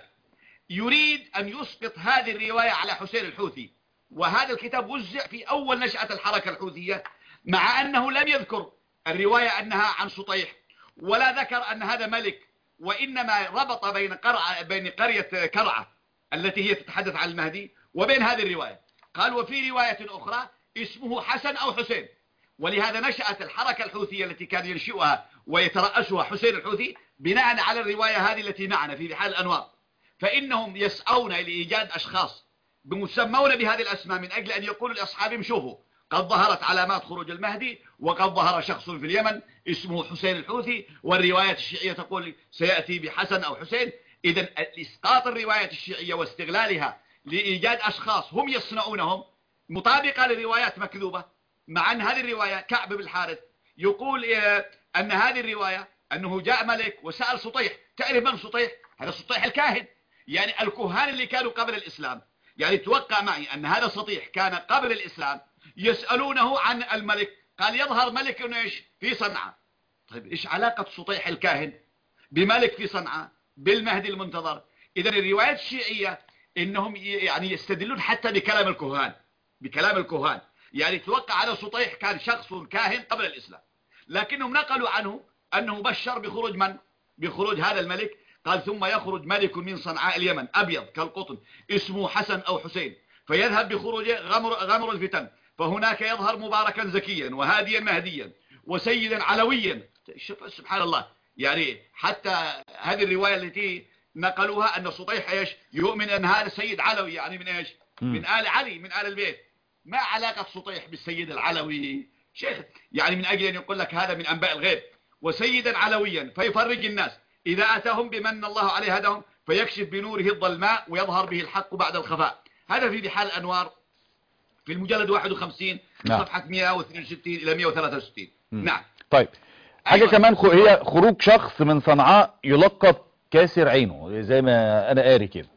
يريد أن يسقط هذه الرواية على حسين الحوثي، وهذا الكتاب وزع في أول نشأة الحركة الحوثية، مع أنه لم يذكر الرواية أنها عن سطيح ولا ذكر أن هذا ملك، وإنما ربط بين قرعة بين قرية كرعة التي هي تتحدث عن المهدي وبين هذه الرواية. قال وفي رواية أخرى اسمه حسن أو حسين. ولهذا نشأت الحركة الحوثية التي كان ينشئها ويترأسها حسين الحوثي بناء على الرواية هذه التي معنا في بحار الأنوار. فإنهم يسعون لإيجاد أشخاص بمسمون بهذه الأسماء من أجل أن يقولوا لأصحابهم شوفوا قد ظهرت علامات خروج المهدي وقد ظهر شخص في اليمن اسمه حسين الحوثي، والروايات الشيعية تقول سيأتي بحسن أو حسين. إذن إسقاط الروايات الشيعية واستغلالها لإيجاد أشخاص هم يصنعونهم مطابقة لروايات مكذوبة، مع أن هذه الرواية كعب بن الحارث يقول أن هذه الرواية أنه جاء ملك وسأل سطيح. تعرف من سطيح؟ هذا سطيح الكاهن، يعني الكهان اللي كانوا قبل الإسلام. يعني توقع معي أن هذا سطيح كان قبل الإسلام يسألونه عن الملك، قال يظهر ملك إيش في صنعاء. طيب إيش علاقة سطيح الكاهن بملك في صنعاء بالمهدي المنتظر؟ إذن الروايات الشيعية إنهم يعني يستدلون حتى بكلام الكهان، بكلام الكهان. يعني توقع على سطيح كان شخص كاهن قبل الإسلام، لكنهم نقلوا عنه أنه بشر بخروج من؟ بخروج هذا الملك. قال ثم يخرج ملك من صنعاء اليمن أبيض كالقطن اسمه حسن أو حسين، فيذهب بخروجه غمر, غمر الفتن، فهناك يظهر مباركا زكيا وهاديا مهديا وسيدا علويا. سبحان الله، يعني حتى هذه الرواية التي نقلوها أن سطيح إيش يؤمن أن هذا سيد علوي، يعني من إيش من آل علي من آل البيت. ما علاقة سطيح بالسيد العلوي شيخ؟ يعني من أجل أن يقول لك هذا من أنباء الغيب وسيدا علويا فيفرج الناس إذا أتاهم بمن الله عليه هداهم فيكشف بنوره الظلماء ويظهر به الحق بعد الخفاء. هذا في بحار الأنوار في المجلد واحد وخمسين نعم. صفحة مئة واثنين وستين إلى مئة وثلاثة وستين. نعم. طيب حاجة أيوة. كمان هي خروج شخص من صنعاء يلقب كاسر عينه زي ما أنا قاري كده.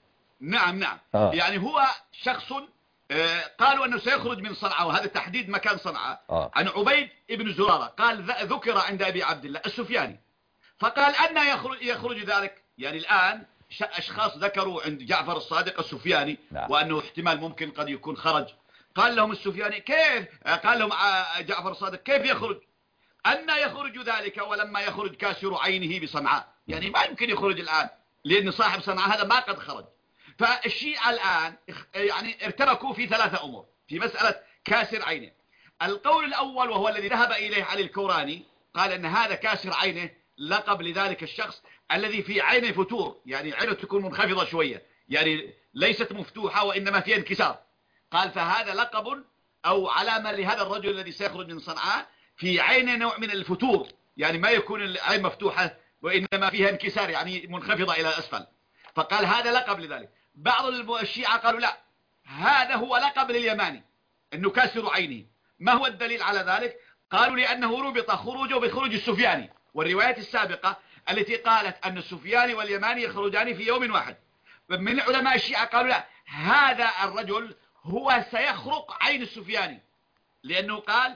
نعم نعم آه. يعني هو شخص آه قالوا أنه سيخرج من صنعاء، وهذا تحديد مكان صنعاء آه. عن عبيد ابن زرارة قال ذكر عند أبي عبد الله السفياني، فقال أن يخرج, يخرج ذلك. يعني الآن أشخاص ذكروا عند جعفر الصادق السفياني نعم. وأنه احتمال ممكن قد يكون خرج. قال لهم السفياني كيف؟ قال لهم جعفر الصادق كيف يخرج؟ أن يخرج ذلك ولما يخرج كاسر عينه بصنعاء. يعني ما يمكن يخرج الآن لأن صاحب صنعاء هذا ما قد خرج. فالشيعة الآن يعني ارتبكوا في ثلاثة أمور في مسألة كاسر عينه. القول الأول وهو الذي ذهب إليه علي الكوراني قال أن هذا كاسر عينه لقب لذلك الشخص الذي في عينه فتور، يعني عينه تكون منخفضة شوية، يعني ليست مفتوحة وإنما فيها انكسار. قال فهذا لقب أو علامة لهذا الرجل الذي سيخرج من صنعاء في عينه نوع من الفتور، يعني ما يكون العين مفتوحة وإنما فيها انكسار يعني منخفضة إلى أسفل. فقال هذا لقب لذلك. بعض الشيعة قالوا لا، هذا هو لقب لليماني أنه كاسر عينه. ما هو الدليل على ذلك؟ قالوا لأنه ربط خروجه بخروج السفياني، والروايات السابقة التي قالت أن السفياني واليماني يخرجان في يوم واحد. من علماء الشيعة قالوا لا، هذا الرجل هو سيخرق عين السفياني، لأنه قال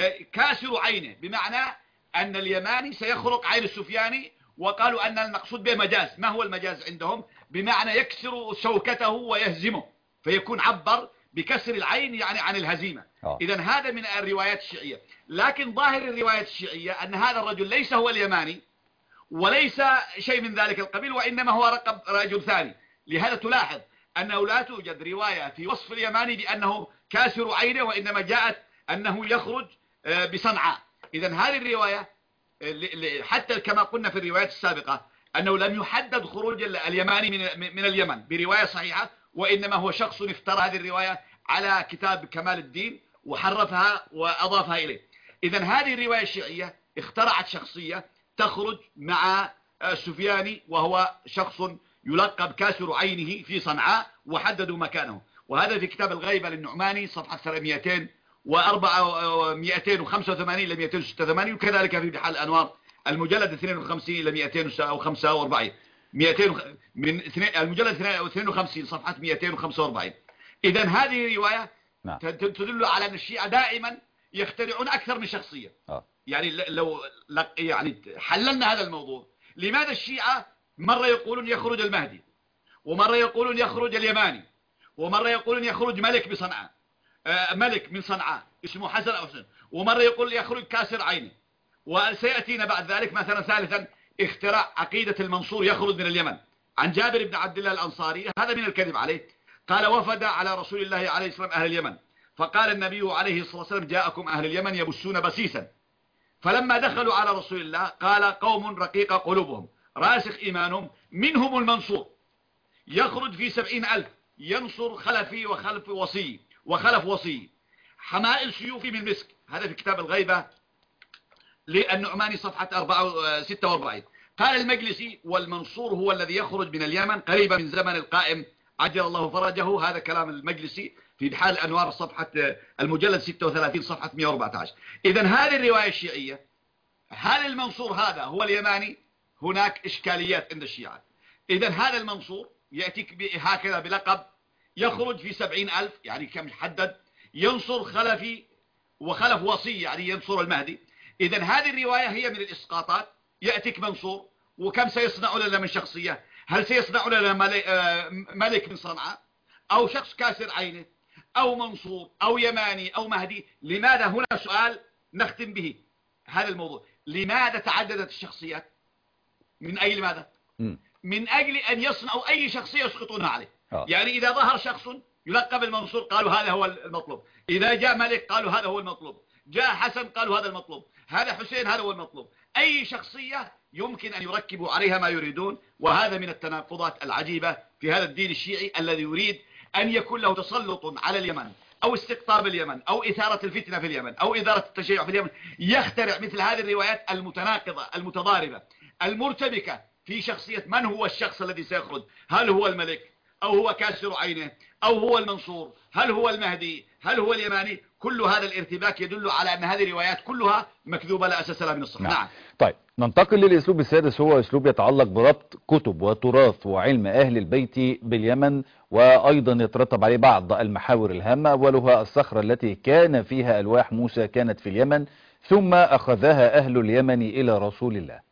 كاسر عينه بمعنى أن اليماني سيخرق عين السفياني. وقالوا أن المقصود به مجاز. ما هو المجاز عندهم؟ بمعنى يكسر شوكته ويهزمه، فيكون عبر بكسر العين يعني عن الهزيمة. إذن هذا من الروايات الشيعية. لكن ظاهر الروايات الشيعية أن هذا الرجل ليس هو اليماني وليس شيء من ذلك القبيل، وإنما هو رقب رجل ثاني. لهذا تلاحظ أنه لا توجد رواية في وصف اليماني بأنه كاسر عينه، وإنما جاءت أنه يخرج بصنعاء. إذن هذه الرواية حتى كما قلنا في الروايات السابقة أنه لم يحدد خروج اليماني من اليمن برواية صحيحة، وإنما هو شخص افترى هذه الرواية على كتاب كمال الدين وحرفها وأضافها إليه. إذن هذه الرواية الشيعية اخترعت شخصية تخرج مع السفياني وهو شخص يلقب كاسر عينه في صنعاء، وحددوا مكانه. وهذا في كتاب الغيبة للنعماني صفحة ثلاثمئتين مئتين وخمسة وثمانين إلى مئتين وستة وثمانين، وكذلك في بحار الأنوار المجلد اثنين وخمسين إلى مئتين وخمسة وأربعين، مئتين من المجلد اثنين وخمسين صفحة مئتين وخمسة وأربعين. إذا هذه رواية نعم. تدل على أن الشيعة دائما يخترعون أكثر من شخصية. آه. يعني لو يعني حللنا هذا الموضوع، لماذا الشيعة مرة يقولون يخرج المهدي، ومرة يقولون يخرج اليماني، ومرة يقولون يخرج ملك بصنعاء، آه ملك من صنعاء اسمه حسن أو حسن، ومرة يقول يخرج كاسر عينه، وسيأتينا بعد ذلك مثلا ثالثا اختراع عقيدة المنصور يخرج من اليمن. عن جابر بن عبد الله الأنصاري، هذا من الكذب عليه، قال وفد على رسول الله عليه الصلاة والسلام أهل اليمن، فقال النبي عليه الصلاة والسلام جاءكم أهل اليمن يبسون بسيسا، فلما دخلوا على رسول الله قال قوم رقيق قلوبهم راسخ إيمانهم منهم المنصور يخرج في سبعين ألف ينصر خلفي وخلف وصي وخلف وصي حمائل سيوفي من مسك. هذا في كتاب الغيبة للنعماني صفحة ستة وأربعين. قال المجلسي والمنصور هو الذي يخرج من اليمن قريبا من زمن القائم عجل الله فرجه. هذا كلام المجلسي في بحار الأنوار صفحة المجلد ستة وثلاثين صفحة مئة وأربعة عشر. إذن هذه الرواية الشيعية، هل المنصور هذا هو اليماني؟ هناك إشكاليات عند الشيعة. إذن هذا المنصور يأتيك هكذا بلقب يخرج في سبعين ألف، يعني كم حدد، ينصر خلفي وخلف وصي يعني ينصر المهدي. إذن هذه الرواية هي من الإسقاطات. يأتيك منصور، وكم سيصنع لنا من شخصية؟ هل سيصنع لنا ملك من صنعاء، أو شخص كاسر عينه، أو منصور، أو يماني، أو مهدي؟ لماذا؟ هنا سؤال نختم به هذا الموضوع. لماذا تعددت الشخصيات؟ من أجل ماذا؟ م. من أجل أن يصنعوا أي شخصية يسقطونها عليه. أوه. يعني إذا ظهر شخص يلقب المنصور قالوا هذا هو المطلوب، إذا جاء ملك قالوا هذا هو المطلوب، جاء حسن قالوا هذا المطلوب، هذا حسين هذا هو المطلوب. أي شخصية يمكن أن يركبوا عليها ما يريدون. وهذا من التناقضات العجيبة في هذا الدين الشيعي الذي يريد أن يكون له تسلط على اليمن، أو استقطاب اليمن، أو إثارة الفتنة في اليمن، أو إثارة التشيع في اليمن. يخترع مثل هذه الروايات المتناقضة المتضاربة المرتبكة في شخصية من هو الشخص الذي سيخرج. هل هو الملك، أو هو كاسر عينه، أو هو المنصور، هل هو المهدي، هل هو اليماني؟ كل هذا الارتباك يدل على أن هذه الروايات كلها مكذوبة لا أساس لها من الصحة. نعم. نعم. طيب ننتقل للأسلوب السادس، هو أسلوب يتعلق بربط كتب وتراث وعلم أهل البيت باليمن، وأيضا يترتب عليه بعض المحاور الهامة. أولها الصخرة التي كان فيها ألواح موسى كانت في اليمن، ثم أخذها أهل اليمن إلى رسول الله.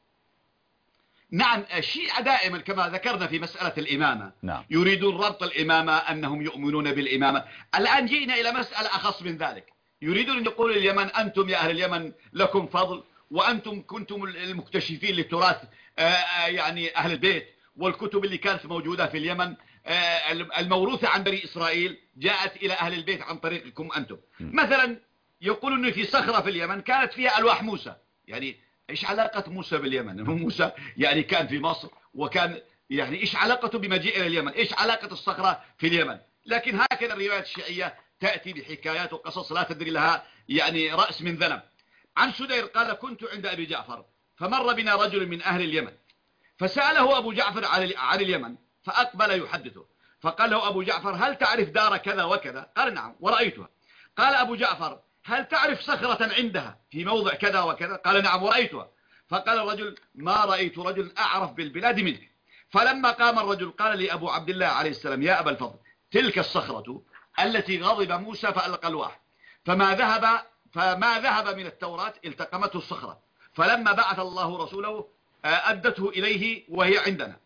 نعم. الشيعة دائما كما ذكرنا في مسألة الإمامة، نعم. يريدون ربط الإمامة أنهم يؤمنون بالإمامة. الآن جئنا إلى مسألة أخص من ذلك، يريدون أن يقولوا لليمن أنتم يا أهل اليمن لكم فضل، وأنتم كنتم المكتشفين للتراث يعني أهل البيت، والكتب اللي كانت موجودة في اليمن الموروثة عن بني إسرائيل جاءت إلى أهل البيت عن طريقكم أنتم. مثلا يقولون أن في صخرة في اليمن كانت فيها ألواح موسى. يعني إيش علاقة موسى باليمن؟ موسى يعني كان في مصر، وكان يعني إيش علاقته بمجيء إلى اليمن؟ إيش علاقة الصخرة في اليمن؟ لكن هكذا الروايات الشيعية تأتي بحكايات وقصص لا تدري لها يعني رأس من ذنب. عن سدير قال كنت عند أبي جعفر فمر بنا رجل من أهل اليمن فسأله أبو جعفر عن اليمن فأقبل يحدثه، فقال له أبو جعفر هل تعرف دار كذا وكذا؟ قال نعم ورأيتها. قال أبو جعفر هل تعرف صخرة عندها في موضع كذا وكذا؟ قال نعم ورأيتها. فقال الرجل ما رأيت رجل أعرف بالبلاد منك. فلما قام الرجل قال لي أبو عبد الله عليه السلام يا أبا الفضل تلك الصخرة التي غضب موسى فألقى الواح، فما ذهب فما ذهب من التوراة التقمته الصخرة، فلما بعث الله رسوله أدته إليه وهي عندنا.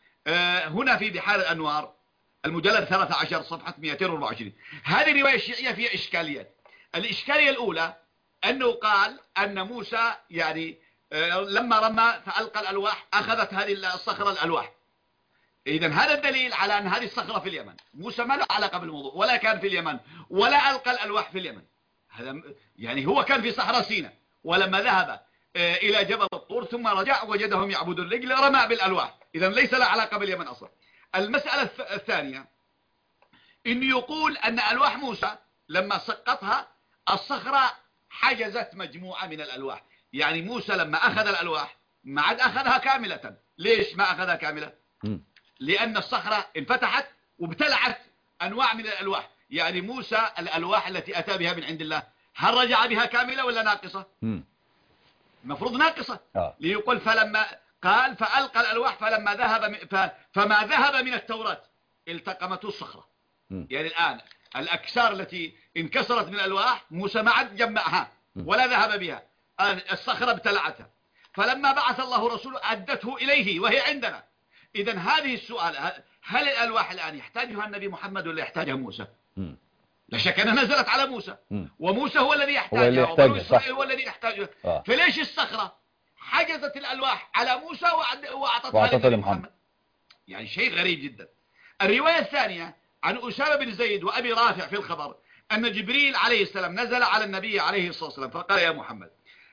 هنا في بحار الأنوار المجلد ثلاثة عشر صفحة مئتين وأربعة وعشرين. هذه الرواية الشيعية فيها إشكاليات. الإشكالية الأولى أنه قال أن موسى يعني لما رمى فألقى الألواح أخذت هذه الصخرة الألواح. إذن هذا الدليل على أن هذه الصخرة في اليمن. موسى ما له علاقة بالموضوع، ولا كان في اليمن، ولا ألقى الألواح في اليمن. هذا يعني هو كان في صحراء سيناء، ولما ذهب إلى جبل الطور ثم رجع وجدهم يعبدون الرجل رمى بالألواح. إذن ليس له علاقة باليمن أصلا. المسألة الثانية إنه يقول أن ألواح موسى لما سقطها الصخرة حجزت مجموعة من الألواح. يعني موسى لما أخذ الألواح ما عاد أخذها كاملة. ليش ما أخذها كاملة؟ لأن الصخرة انفتحت وابتلعت أنواع من الألواح. يعني موسى الألواح التي أتى بها من عند الله هل رجع بها كاملة ولا ناقصة؟ مم. المفروض ناقصة. آه. ليقول فلما قال فألقى الألواح فلما ذهب م- ف... فما ذهب من التوراة التقمته الصخرة. مم. يعني الآن الأكسار التي انكسرت من الألواح موسى ما عاد جمعها ولا ذهب بها، الصخرة ابتلعتها. فلما بعث الله رسوله أدته إليه وهي عندنا. إذن هذه السؤال، هل الألواح الآن يحتاجها النبي محمد ولا يحتاجها موسى؟ مم. لا شك أنها نزلت على موسى، مم. وموسى هو الذي هو يحتاجها اللي وبنو يحتاجها، إسرائيل صح. هو الذي يحتاجها. آه. فليش الصخرة حجزت الألواح على موسى وأعد- وأعطتها وأعطتها للنبي لمحمد. محمد؟ يعني شيء غريب جدا. الرواية الثانية عن أسامة بن زيد وأبي رافع في الخبر أن جبريل عليه السلام نزل على النبي عليه الصلاة والسلام فقال يا محمد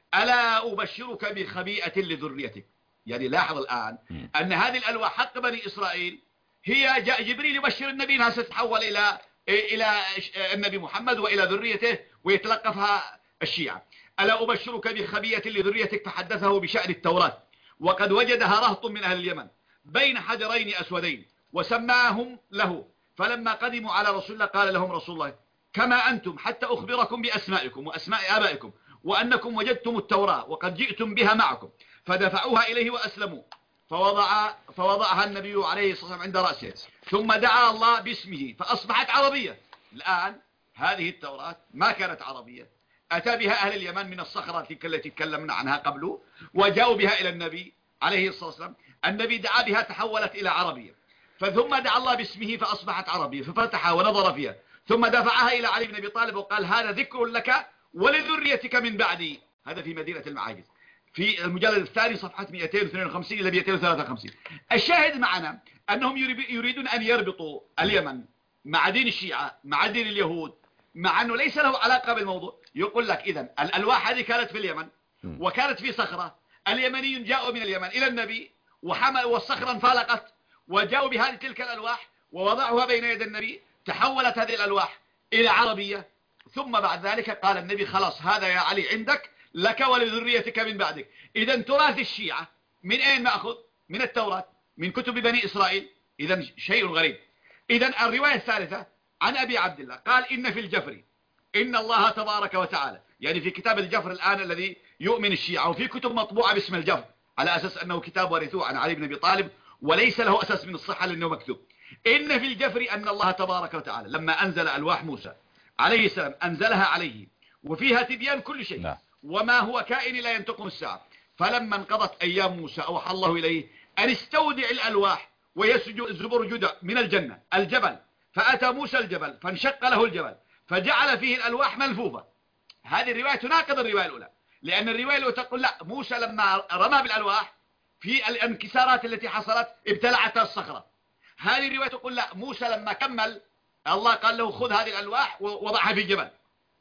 ألا أبشرك بخبيئة لذريتك. يعني لاحظ الآن مم. أن هذه الألواح حق بني إسرائيل هي جاء جبريل يبشر النبي أنها ستتحول إلى إلى النبي محمد وإلى ذريته ويتلقفها الشيعة. ألا أبشرك بخبيئة لذريتك فحدثه بشأن التوراة وقد وجدها رهط من أهل اليمن بين حجرين أسودين وسماهم له. فلما قدموا على رسول الله قال لهم رسول الله كما أنتم حتى أخبركم بأسمائكم وأسماء آبائكم وأنكم وجدتم التوراة وقد جئتم بها معكم. فدفعوها إليه وأسلموا. فوضع فوضعها النبي عليه الصلاة والسلام عند رأسه ثم دعا الله باسمه فأصبحت عربية. الآن هذه التوراة ما كانت عربية، أتى بها أهل اليمن من الصخرة التي تكلمنا عنها قبله وجاءوا بها إلى النبي عليه الصلاة والسلام. النبي دعا بها تحولت إلى عربية، فثم دعا الله باسمه فأصبحت عربية ففتحها ونظر فيها ثم دفعها إلى علي بن أبي طالب وقال هذا ذكر لك ولذريتك من بعدي. هذا في مدينة المعاجز في المجلد الثاني صفحة مئتين واثنين وخمسين إلى مئتين وثلاثة وخمسين. الشاهد معنا أنهم يريدون أن يربطوا اليمن مع دين الشيعة مع دين اليهود مع أنه ليس له علاقة بالموضوع. يقول لك إذن الألواح هذه كانت في اليمن وكانت في صخرة، اليمنيون جاءوا من اليمن إلى النبي وحمل والصخرة انفلقت وجاءوا بهذه تلك الألواح ووضعوها بين يد النبي، تحولت هذه الألواح إلى عربية. ثم بعد ذلك قال النبي خلاص هذا يا علي عندك لك ولذريتك من بعدك. إذن تراث الشيعة من أين مأخذ؟ من التوراة، من كتب بني إسرائيل. إذن شيء غريب. إذن الرواية الثالثة عن أبي عبد الله قال إن في الجفر إن الله تبارك وتعالى، يعني في كتاب الجفر الآن الذي يؤمن الشيعة وفي كتب مطبوعة باسم الجفر على أساس أنه كتاب ورثوه عن علي بن أبي طالب وليس له أساس من الصحة لأنه مكتوب. إن في الجفر أن الله تبارك وتعالى لما أنزل ألواح موسى عليه السلام أنزلها عليه وفيها تبيان كل شيء لا. وما هو كائن لا ينتقم الساعة. فلما انقضت أيام موسى أوحى الله إليه أن استودع الألواح ويزبرجد من الجنة الجبل. فأتى موسى الجبل فانشق له الجبل فجعل فيه الألواح ملفوفة. هذه الرواية تناقض الرواية الأولى، لأن الرواية الأولى تقول لا موسى لما رمى بالألواح في الانكسارات التي حصلت ابتلعتها الصخرة. هذه الرواية تقول لا موسى لما كمل الله قال له خذ هذه الألواح ووضعها في جبل.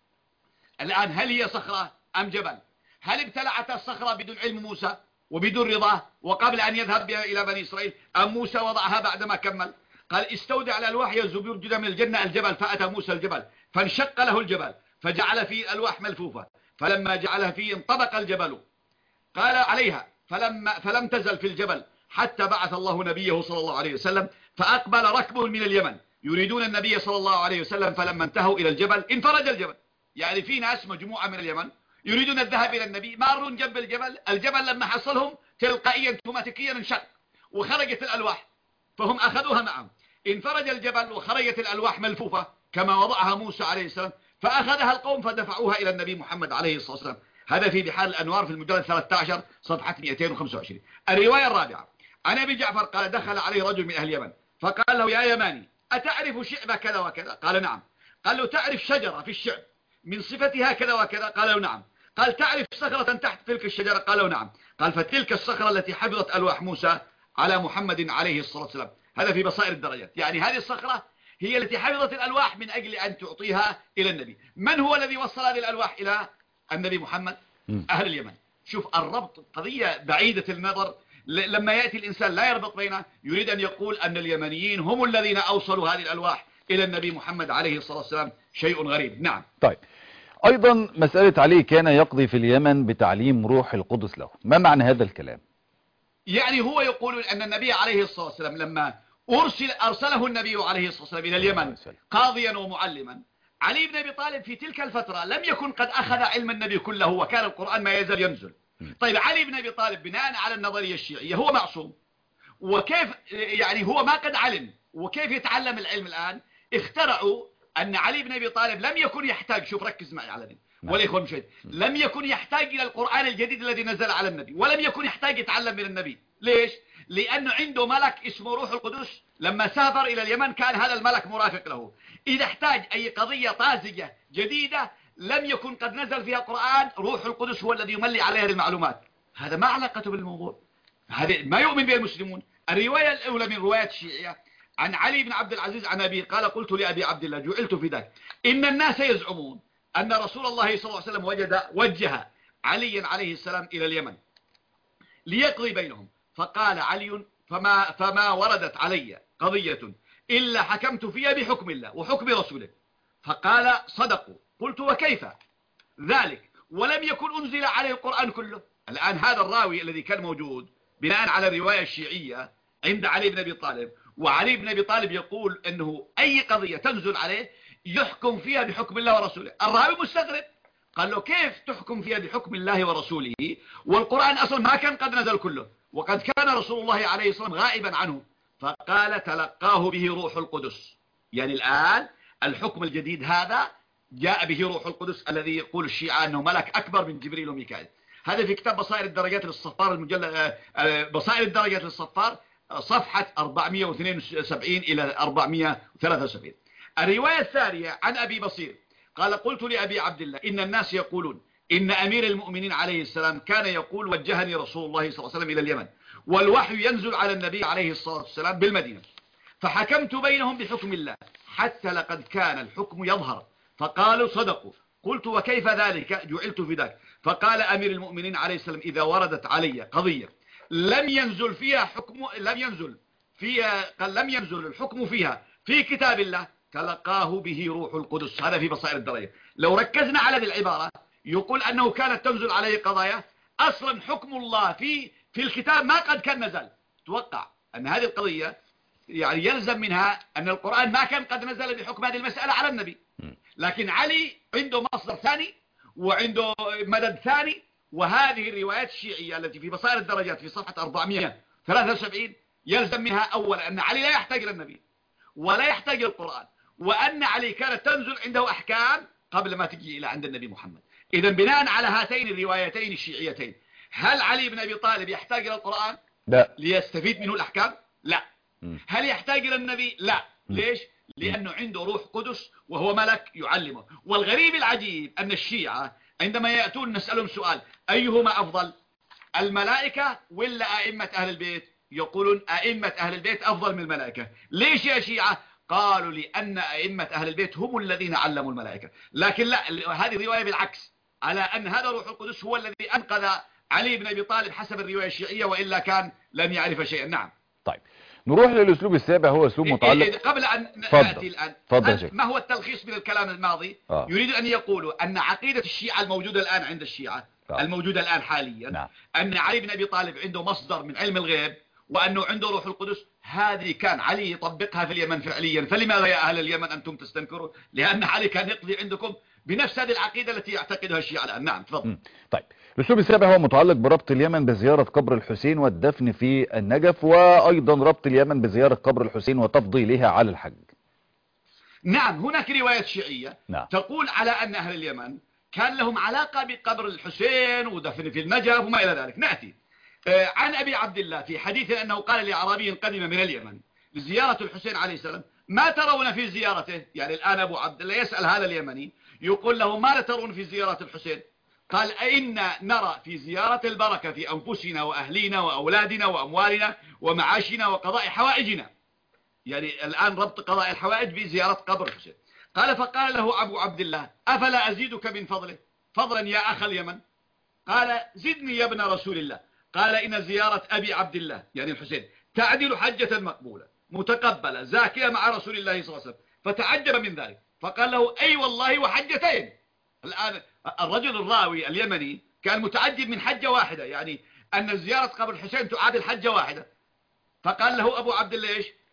الآن هل هي صخرة أم جبل؟ هل ابتلعتها الصخرة بدون علم موسى وبدون رضاه وقبل أن يذهب بها إلى بني إسرائيل أم موسى وضعها بعدما كمل؟ قال استودع الألواح يزبير جدا من الجنة الجبل. فأتى موسى الجبل فانشق له الجبل فجعل فيه الألواح ملفوفة. فلما جعلها فيه انطبق الجبل قال عليها فلما فلم تزل في الجبل حتى بعث الله نبيه صلى الله عليه وسلم فأقبل ركب من اليمن يريدون النبي صلى الله عليه وسلم. فلما انتهوا إلى الجبل انفرج الجبل. يعني في ناس مجموعة من اليمن يريدون الذهاب إلى النبي مارون جنب الجبل، الجبل لما حصلهم تلقائيا اوتوماتيكيا انشق وخرجت الألواح فهم أخذوها معهم. انفرج الجبل وخرجت الألواح ملفوفة كما وضعها موسى عليه السلام فأخذها القوم فدفعوها إلى النبي محمد عليه الصلاة والسلام. هذا في بحار الأنوار في المجلد ثلاثة عشر صفحة مئتين وخمسة وعشرين. الرواية الرابعة عن أبي جعفر قال دخل عليه رجل من أهل اليمن فقال له يا يماني أتعرف شعب كذا وكذا؟ قال نعم. قال له تعرف شجرة في الشعب من صفتها كذا وكذا؟ قال له نعم. قال تعرف صخرة تحت تلك الشجرة؟ قال له نعم. قال فتلك الصخرة التي حفظت ألواح موسى على محمد عليه الصلاة والسلام. هذا في بصائر الدرجات. يعني هذه الصخرة هي التي حفظت الألواح من أجل أن تعطيها إلى النبي. من هو الذي وصل هذه الألواح إلى النبي محمد؟ أهل اليمن. شوف الربط قضية بعيدة النظر. لما يأتي الإنسان لا يربط بينه يريد أن يقول أن اليمنيين هم الذين أوصلوا هذه الألواح إلى النبي محمد عليه الصلاة والسلام. شيء غريب. نعم. طيب أيضا مسألة علي كان يقضي في اليمن بتعليم روح القدس له، ما معنى هذا الكلام؟ يعني هو يقول أن النبي عليه الصلاة والسلام لما أرسل أرسله النبي عليه الصلاة والسلام إلى اليمن قاضيا ومعلما علي بن أبي طالب في تلك الفترة لم يكن قد أخذ علم النبي كله وكان القرآن ما يزال ينزل. طيب علي بن أبي طالب بناء على النظرية الشيعية هو معصوم، وكيف يعني هو ما قد علم وكيف يتعلم العلم الآن؟ اخترعوا أن علي بن أبي طالب لم يكن يحتاج، شوف ركز معي على دي والإخوة المشاهد، لم يكن يحتاج إلى القرآن الجديد الذي نزل على النبي، ولم يكن يحتاج يتعلم من النبي. ليش؟ لأنه عنده ملك اسمه روح القدس، لما سافر إلى اليمن كان هذا الملك مرافق له. إذا احتاج أي قضية طازجة جديدة لم يكن قد نزل فيها قرآن، روح القدس هو الذي يملي عليها المعلومات. هذا ما علاقته بالموضوع، هذا ما يؤمن به المسلمون. الرواية الأولى من روايات الشيعية عن علي بن عبد العزيز عن أبيه قال: قلت لأبي عبد الله جعلت فداك إن الناس يزعمون أن رسول الله صلى الله عليه وسلم وجد وجه علي عليه السلام إلى اليمن ليقضي بينهم، فقال علي: فما, فما وردت علي قضية إلا حكمت فيها بحكم الله وحكم رسوله. فقال: صدقوا. قلت: وكيف ذلك ولم يكن أنزل عليه القرآن كله؟ الآن هذا الراوي الذي كان موجود بناء على الرواية الشيعية عند علي بن أبي طالب، وعلي بن أبي طالب يقول أنه أي قضية تنزل عليه يحكم فيها بحكم الله ورسوله. الراوي مستغرب، قال له: كيف تحكم فيها بحكم الله ورسوله والقرآن أصلا ما كان قد نزل كله وقد كان رسول الله عليه الصلاة والسلام غائبا عنه؟ فقال: تلقاه به روح القدس. يعني الآن الحكم الجديد هذا جاء به روح القدس الذي يقول الشيعة أنه ملك أكبر من جبريل وميكائيل. هذا في كتاب بصائر الدرجات للصفار، المجلد بصائر الدرجات للصفار، صفحة أربعمئة واثنين وسبعين إلى أربعمئة وثلاثة وسبعين. الرواية الثانية عن أبي بصير قال: قلت لأبي عبد الله إن الناس يقولون إن أمير المؤمنين عليه السلام كان يقول: وجهني رسول الله صلى الله عليه وسلم إلى اليمن والوحي ينزل على النبي عليه الصلاة والسلام بالمدينة، فحكمت بينهم بحكم الله حتى لقد كان الحكم يظهر. فقالوا: صدقوا. قلت: وكيف ذلك؟ جعلت فداك. فقال أمير المؤمنين عليه السلام: إذا وردت علي قضية لم ينزل فيها حكم لم ينزل فيها قال لم ينزل الحكم فيها في كتاب الله تلقاه به روح القدس. هذا في بصائر الدرجة. لو ركزنا على هذه العبارة يقول أنه كانت تنزل عليه قضايا أصلا حكم الله في في الكتاب ما قد كان نزل. توقع أن هذه القضية يعني يلزم منها أن القرآن ما كان قد نزل بحكم هذه المسألة على النبي، لكن علي عنده مصدر ثاني وعنده مدد ثاني. وهذه الروايات الشيعية التي في بصائر الدرجات في صفحة أربعمئة وثلاثة وسبعين يلزم منها أولا أن علي لا يحتاج إلى النبي ولا يحتاج إلى القرآن، وأن علي كانت تنزل عنده أحكام قبل ما تجي إلى عند النبي محمد. إذا بناء على هاتين الروايتين الشيعيتين هل علي بن أبي طالب يحتاج إلى القرآن لا ليستفيد منه الأحكام؟ لا. م. هل يحتاج إلى النبي؟ لا. م. ليش؟ لأنه عنده روح قدس وهو ملك يعلمه. والغريب العجيب أن الشيعة عندما يأتون نسألهم سؤال: أيهما أفضل، الملائكة ولا أئمة أهل البيت؟ يقولون أئمة أهل البيت أفضل من الملائكة. ليش يا شيعة؟ قالوا: لأن أئمة أهل البيت هم الذين علموا الملائكة. لكن لا، هذه الرواية بالعكس، على أن هذا روح القدس هو الذي أنقذ علي بن أبي طالب حسب الرواية الشيعية، وإلا كان لن يعرف شيئا. نعم. طيب نروح للأسلوب السابع، هو أسلوب متعلق. قبل أن فضل. نأتي الآن فضل ما هو التلخيص من الكلام الماضي؟ آه. يريد أن يقولوا أن عقيدة الشيعة الموجودة الآن عند الشيعة آه. الموجودة الآن حاليا نعم. أن علي بن أبي طالب عنده مصدر من علم الغيب وأنه عنده روح القدس. هذه كان علي يطبقها في اليمن فعليا، فلماذا يا أهل اليمن أنتم تستنكرون؟ لأن علي كان يقضي عندكم بنفس هذه العقيدة التي يعتقدها الشيعة الآن. نعم تفضل. طيب الأسلوب السابع هو متعلق بربط اليمن بزيارة قبر الحسين والدفن في النجف، وأيضا ربط اليمن بزيارة قبر الحسين وتفضيلها على الحج. نعم هناك رواية شيعية نعم. تقول على أن أهل اليمن كان لهم علاقة بقبر الحسين ودفن في النجف وما إلى ذلك. نأتي آه عن أبي عبد الله في حديث أنه قال لأعرابي قدم من اليمن لزيارة الحسين عليه السلام: ما ترون في زيارته؟ يعني الآن أبو عبد الله يسأل هذا اليمني يقول له: ما ترون في زيارة الحسين؟ قال: أئنا نرى في زيارة البركة في أنفسنا وأهلينا وأولادنا وأموالنا ومعاشنا وقضاء حوائجنا. يعني الآن ربط قضاء الحوائج بزيارة قبر الحسين. قال: فقال له أبو عبد الله: أفلا أزيدك من فضله فضلا يا أخ اليمن؟ قال: زدني يا ابن رسول الله. قال: إن زيارة أبي عبد الله يعني الحسين تعدل حجة مقبولة متقبلة زاكية مع رسول الله صلى الله عليه وسلم. فتعجب من ذلك فقال له: أي والله وحجتين. الآن الرجل الراوي اليمني كان متعجب من حجة واحدة، يعني أن زيارة قبر الحسين تعادل حجة واحدة. فقال له أبو عبد الله: إيش؟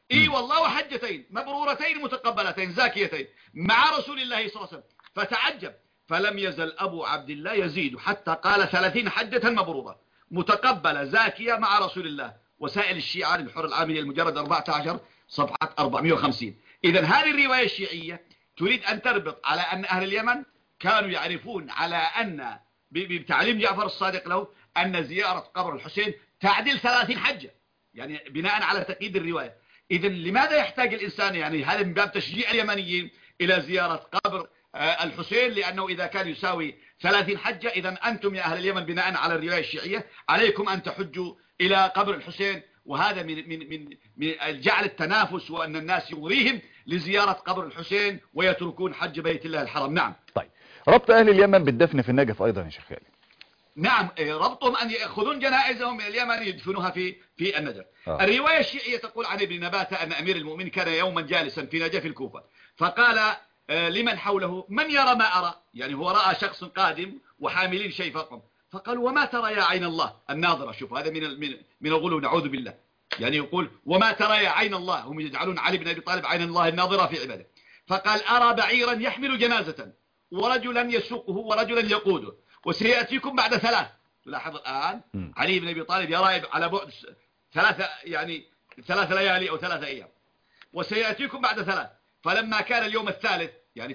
اي والله، وحجتين مبرورتين متقبلتين زاكيتين مع رسول الله صلى الله عليه وسلم. فتعجب، فلم يزل أبو عبد الله يزيد حتى قال ثلاثين حجة مبرورة متقبلة زاكية مع رسول الله. وسائل الشيعة للحر العاملي المجرد أربعة عشر صفحة أربعمائة وخمسين. إذن هذه الرواية الشيعية تريد أن تربط على أن أهل اليمن كانوا يعرفون على أن بتعليم جعفر الصادق له أن زيارة قبر الحسين تعدل ثلاثين حجة، يعني بناء على تقييد الرواية. إذن لماذا يحتاج الإنسان، يعني هذا من باب تشجيع اليمنيين إلى زيارة قبر الحسين، لأنه إذا كان يساوي ثلاثين حجة إذا أنتم يا أهل اليمن بناء على الرواية الشيعية عليكم أن تحجوا إلى قبر الحسين. وهذا من من من من جعل التنافس، وأن الناس يغريهم لزيارة قبر الحسين ويتركون حج بيت الله الحرام. نعم. طيب، ربط أهل اليمن بالدفن في النجف أيضا يا شيخ خالد. نعم، ربطهم أن يأخذون جنائزهم من اليمن يدفنوها في في النجف. آه. الرواية الشيعية تقول عن ابن نباتة أن أمير المؤمنين كان يوما جالسا في نجف الكوفة، فقال لمن حوله: من يرى ما أرى؟ يعني هو رأى شخص قادم وحاملين شيء فوقهم، فقالوا: وما ترى يا عين الله الناظرة؟ شوف هذا من من من الغلو، نعوذ بالله. يعني يقول: وما ترى يا عين الله، هم يجعلون علي بن أبي طالب عين الله الناظرة في عباده. فقال: أرى بعيرا يحمل جنازة ورجلا يسوقه ورجلا يقوده وسيأتيكم بعد ثلاث. تلاحظ الآن علي بن أبي طالب يرى على بعد ثلاثة، يعني ثلاث ليالي أو ثلاثة أيام، وسيأتيكم بعد ثلاث. فلما كان اليوم الثالث، يعني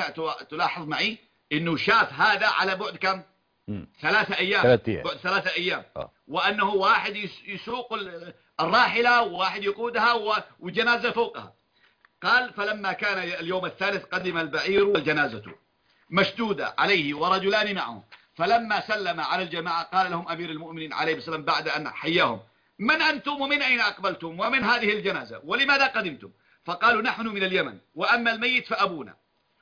تلاحظ معي انه شاف هذا على بعد كم؟ مم. ثلاثة ايام. ثلاثة ايام, بعد ثلاثة أيام. آه. وانه واحد يسوق الراحلة وواحد يقودها وجنازة فوقها. قال: فلما كان اليوم الثالث قدم البعير والجنازة مشدودة عليه ورجلان معه، فلما سلم على الجماعة قال لهم أمير المؤمنين عليه السلام بعد أن حياهم: من أنتم ومن أين أقبلتم ومن هذه الجنازة ولماذا قدمتم؟ فقالوا: نحن من اليمن، وأما الميت فأبونا،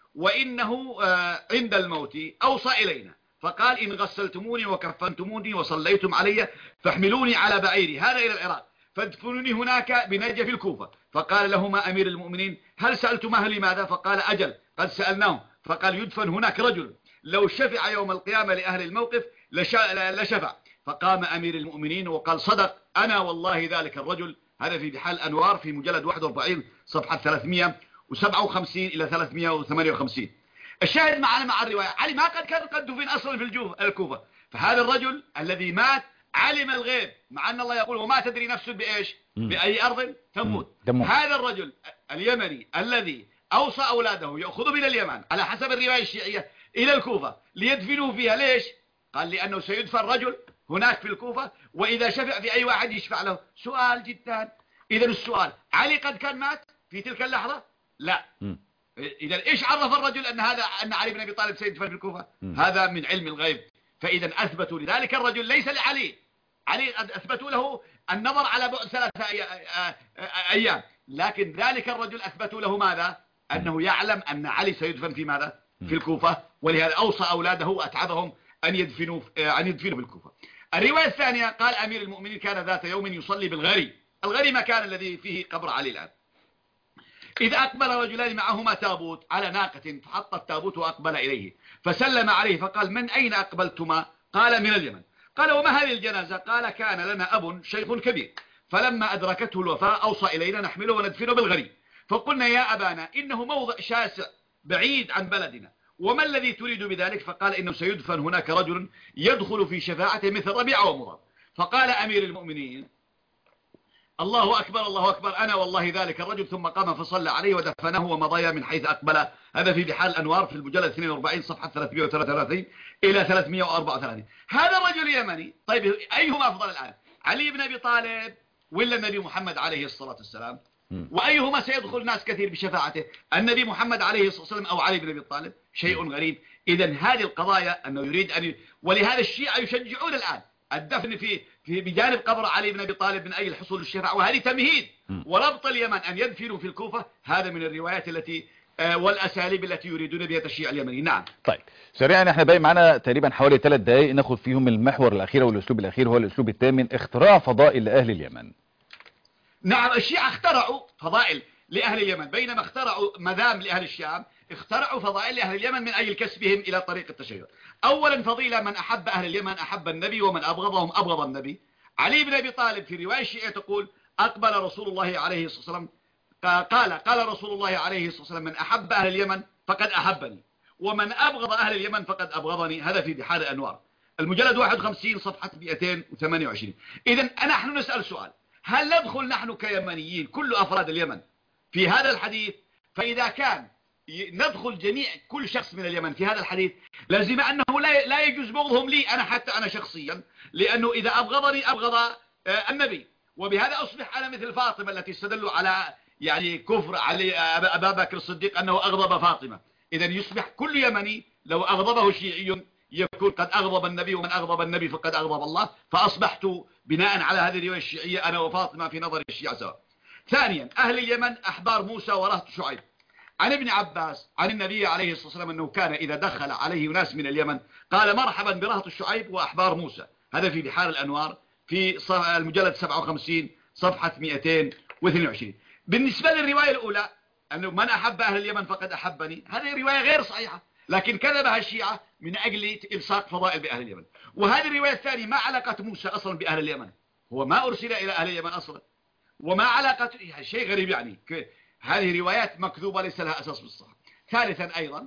وإنه عند الموت أوصى إلينا، فقال: إن غسلتموني وكفنتموني وصليتم علي فاحملوني على بعيري هذا إلى العراق فادفنوني هناك بنجف الكوفة. فقال لهما أمير المؤمنين: هل سألتماه لماذا؟ فقال: أجل قد سألناه. فقال: يدفن هناك رجل لو شفع يوم القيامة لأهل الموقف لشفع. فقام أمير المؤمنين وقال: صدق، أنا والله ذلك الرجل. هذا في بحال أنوار في مجلد واحد وأربعين صفحة ثلاثمائة وسبعة وخمسين إلى ثلاثمائة وثمانية وخمسين. الشاهد معنا مع الرواية: علي ما قد كان قد دفن أصلا في الكوفة. فهذا الرجل الذي مات علم الغيب، مع أن الله يقول: وما تدري نفس بإيش بأي أرض تموت. هذا الرجل اليمني الذي أوصى أولاده يأخذوا من اليمن على حسب الرواية الشيعية إلى الكوفة ليدفنوا فيها. ليش؟ قال: لأنه سيدفن رجل هناك في الكوفة، وإذا شفع في أي واحد يشفع له. سؤال جدا. إذن السؤال: علي قد كان مات في تلك اللحظة؟ لا. إذن إيش عرف الرجل أن هذا أن علي بن أبي طالب سيدفن في الكوفة؟ م. هذا من علم الغيب. فإذا أثبتوا لذلك الرجل ليس لعلي، علي أثبتوا له النظر على بعد ثلاثة أيام، لكن ذلك الرجل أثبتوا له ماذا؟ أنه يعلم أن علي سيدفن في ماذا؟ في الكوفة، ولهذا أوصى أولاده وأتعبهم أن يدفنوا أن يدفنوا في الكوفة. الرواية الثانية قال أمير المؤمنين: كان ذات يوم يصلي بالغري. الغري مكان الذي فيه قبر علي الآن. إذا أقبل رجلان معهما تابوت على ناقة، فحط التابوت وأقبل إليه فسلم عليه فقال: من أين أقبلتما؟ قال: من اليمن. قال: وما هذه الجنازة؟ قال: كان لنا أب شيخ كبير، فلما أدركته الوفاة أوصى إلينا نحمله وندفنه بالغري. فقلنا: يا أبانا إنه موضع شاسع بعيد عن بلدنا، وما الذي تريد بذلك؟ فقال: إنه سيدفن هناك رجل يدخل في شفاعته مثل ربيعة ومضر. فقال أمير المؤمنين: الله أكبر الله أكبر، أنا والله ذلك الرجل. ثم قام فصلى عليه ودفنه ومضيا من حيث أقبل. هذا في بحال الأنوار في المجلد اثنين وأربعين صفحة ثلاثمائة وثلاثة وثلاثين إلى ثلاثمائة وأربعة وثلاثين. هذا الرجل يمني. طيب أيهما أفضل الآن؟ علي بن أبي طالب ولا النبي محمد عليه الصلاة والسلام؟ وأيهما سيدخل ناس كثير بشفاعته؟ النبي محمد عليه الصلاة والسلام أو علي بن أبي طالب؟ شيء غريب. إذن هذه القضايا أنه يريد أن ي... ولهذا الشيعة يشجعون الآن الدفن في في بجانب قبر علي بن أبي طالب من أجل حصول الشفاعة، وهذه تمهيد. وربط اليمن أن يدفنوا في الكوفة هذا من الروايات التي آه والأساليب التي يريدون بها الشيعة اليمني. نعم. طيب سريعا، احنا باقي معنا تقريبا حوالي ثلاث دقائق ناخد فيهم المحور الأخير والأسلوب الأخير، هو الأسلوب الثامن: اختراع فضائل لأهل اليمن. نعم، الشيعة اخترعوا فضائل لأهل اليمن، بينما اخترعوا مذام لأهل الشام، اخترعوا فضائل لأهل اليمن من أجل كسبهم إلى طريق التشيع. أولا فضيلة: من أحب أهل اليمن أحب النبي، ومن أبغضهم أبغض النبي. علي بن أبي طالب في رواية الشيعة تقول: أقبل رسول الله عليه الصلاة والسلام قال قال رسول الله عليه الصلاة والسلام: من أحب أهل اليمن فقد أحبني، ومن أبغض أهل اليمن فقد أبغضني. هذا في بحار الأنوار المجلد واحد وخمسين صفحة مئتين وثمانية وعشرين. إذن نحن نسأل سؤال: هل ندخل نحن كيمنيين كل أفراد اليمن في هذا الحديث؟ فإذا كان ندخل جميع كل شخص من اليمن في هذا الحديث، لازم أنه لا لا يجوز بغضهم لي أنا، حتى أنا شخصيا، لأنه إذا أبغضني أبغض النبي، وبهذا أصبح أنا مثل فاطمة التي استدلوا على يعني كفر علي أبا بكر الصديق أنه أغضب فاطمة. إذا يصبح كل يمني لو أغضبه شيعي يكون قد أغضب النبي، ومن أغضب النبي فقد أغضب الله. فأصبحت بناء على هذه الرواية الشيعية أنا وفاطمة في نظر الشيعة سواء. ثانيا، أهل اليمن أحبار موسى ورهط شعيب. عن ابن عباس عن النبي عليه الصلاة والسلام أنه كان إذا دخل عليه ناس من اليمن قال: مرحبا برهط شعيب وأحبار موسى. هذا في بحار الأنوار في المجلد سبعة وخمسين صفحة مئتين واثنين وعشرين. بالنسبة للرواية الأولى أنه من أحب أهل اليمن فقد أحبني، هذه رواية غير صحيحة، لكن كذبها الشيعة من أجل إلصاق فضائل بأهل اليمن. وهذه الرواية الثانية: ما علاقة موسى أصلا بأهل اليمن؟ هو ما أرسل إلى أهل اليمن أصلا، وما علاقة، شيء غريب يعني. هذه روايات مكذوبة ليس لها أساس بالصحة. ثالثا أيضا،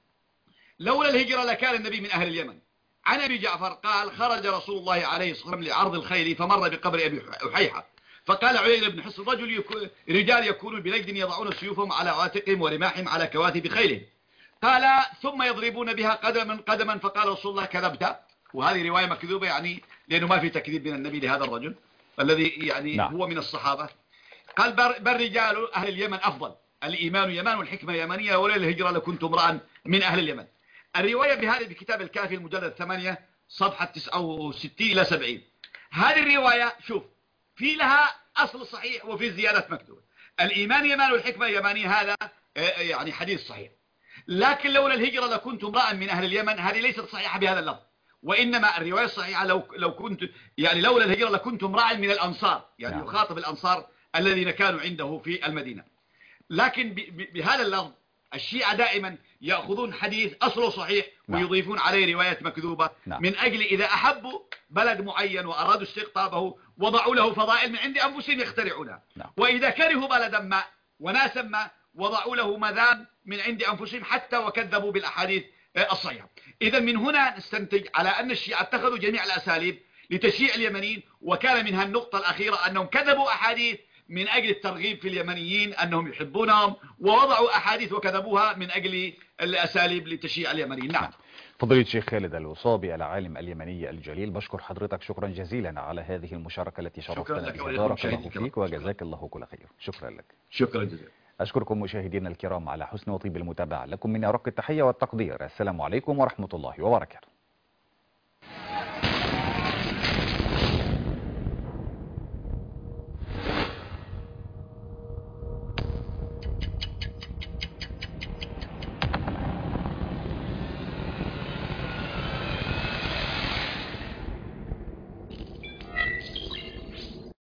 لولا الهجرة لكان النبي من أهل اليمن. عن أبي جعفر قال: خرج رسول الله عليه الصلاة والسلام لعرض الخيل فمر بقبر أبي أحيحة، فقال عيينة بن حصن: رجل يكون رجال يكونون بنجد يضعون سيوفهم على عاتقهم ورماحهم على كواتب خيلهم، قال: ثم يضربون بها قدما قدما. فقال رسول الله: كذبت. وهذه رواية مكذوبة يعني، لأنه ما في تكذيب من النبي لهذا الرجل الذي يعني نعم. هو من الصحابة. قال: بل رجال أهل اليمن أفضل، الإيمان يمان والحكمة يمنية، ولولا الهجرة لكنت امرأ من أهل اليمن. الرواية بهذه بكتاب الكافي المجلد ثمانية صفحة تسعة وستين إلى سبعين. هذه الرواية شوف في لها أصل صحيح وفي زيادة مكتوبة. الإيمان يمان والحكمة يمانية، هذا يعني حديث صحيح. لكن لولا الهجرة لكنت امرأ من أهل اليمن، هذه ليست صحيحة بهذا اللفظ. وإنما الرواية الصحيحة لو لو كنت يعني لولا الهجرة لكنت امرأ من الأنصار، يعني نعم. يخاطب الأنصار الذين كانوا عنده في المدينة. لكن بهذا اللفظ الشيعة دائما يأخذون حديث أصله صحيح نعم. ويضيفون عليه روايات مكذوبة نعم. من أجل إذا أحبوا بلد معين وأرادوا استقطابه وضعوا له فضائل من عند أنفسهم يخترعونها نعم. وإذا كرهوا بلدا ما وناسا ما وضعوا له مذام من عند أنفسهم حتى وكذبوا بالأحاديث الصحيحة. إذا من هنا نستنتج على أن الشيعة اتخذوا جميع الأساليب لتشييع اليمنيين، وكان منها النقطة الأخيرة أنهم كذبوا أحاديث من أجل الترغيب في اليمنيين أنهم يحبونهم، ووضعوا أحاديث وكذبوها من أجل الأساليب لتشييع اليمنيين. نعم. فضيلة الشيخ خالد الوصابي العالم اليمني الجليل، بشكر حضرتك شكرا جزيلا على هذه المشاركة التي شرفتنا بها. بارك الله فيك وجزاك الله كل خير. شكرا لك. شكرا جزيلا. أشكركم مشاهدينا الكرام على حسن وطيب المتابعة. لكم مني أرق التحية والتقدير. السلام عليكم ورحمة الله وبركاته.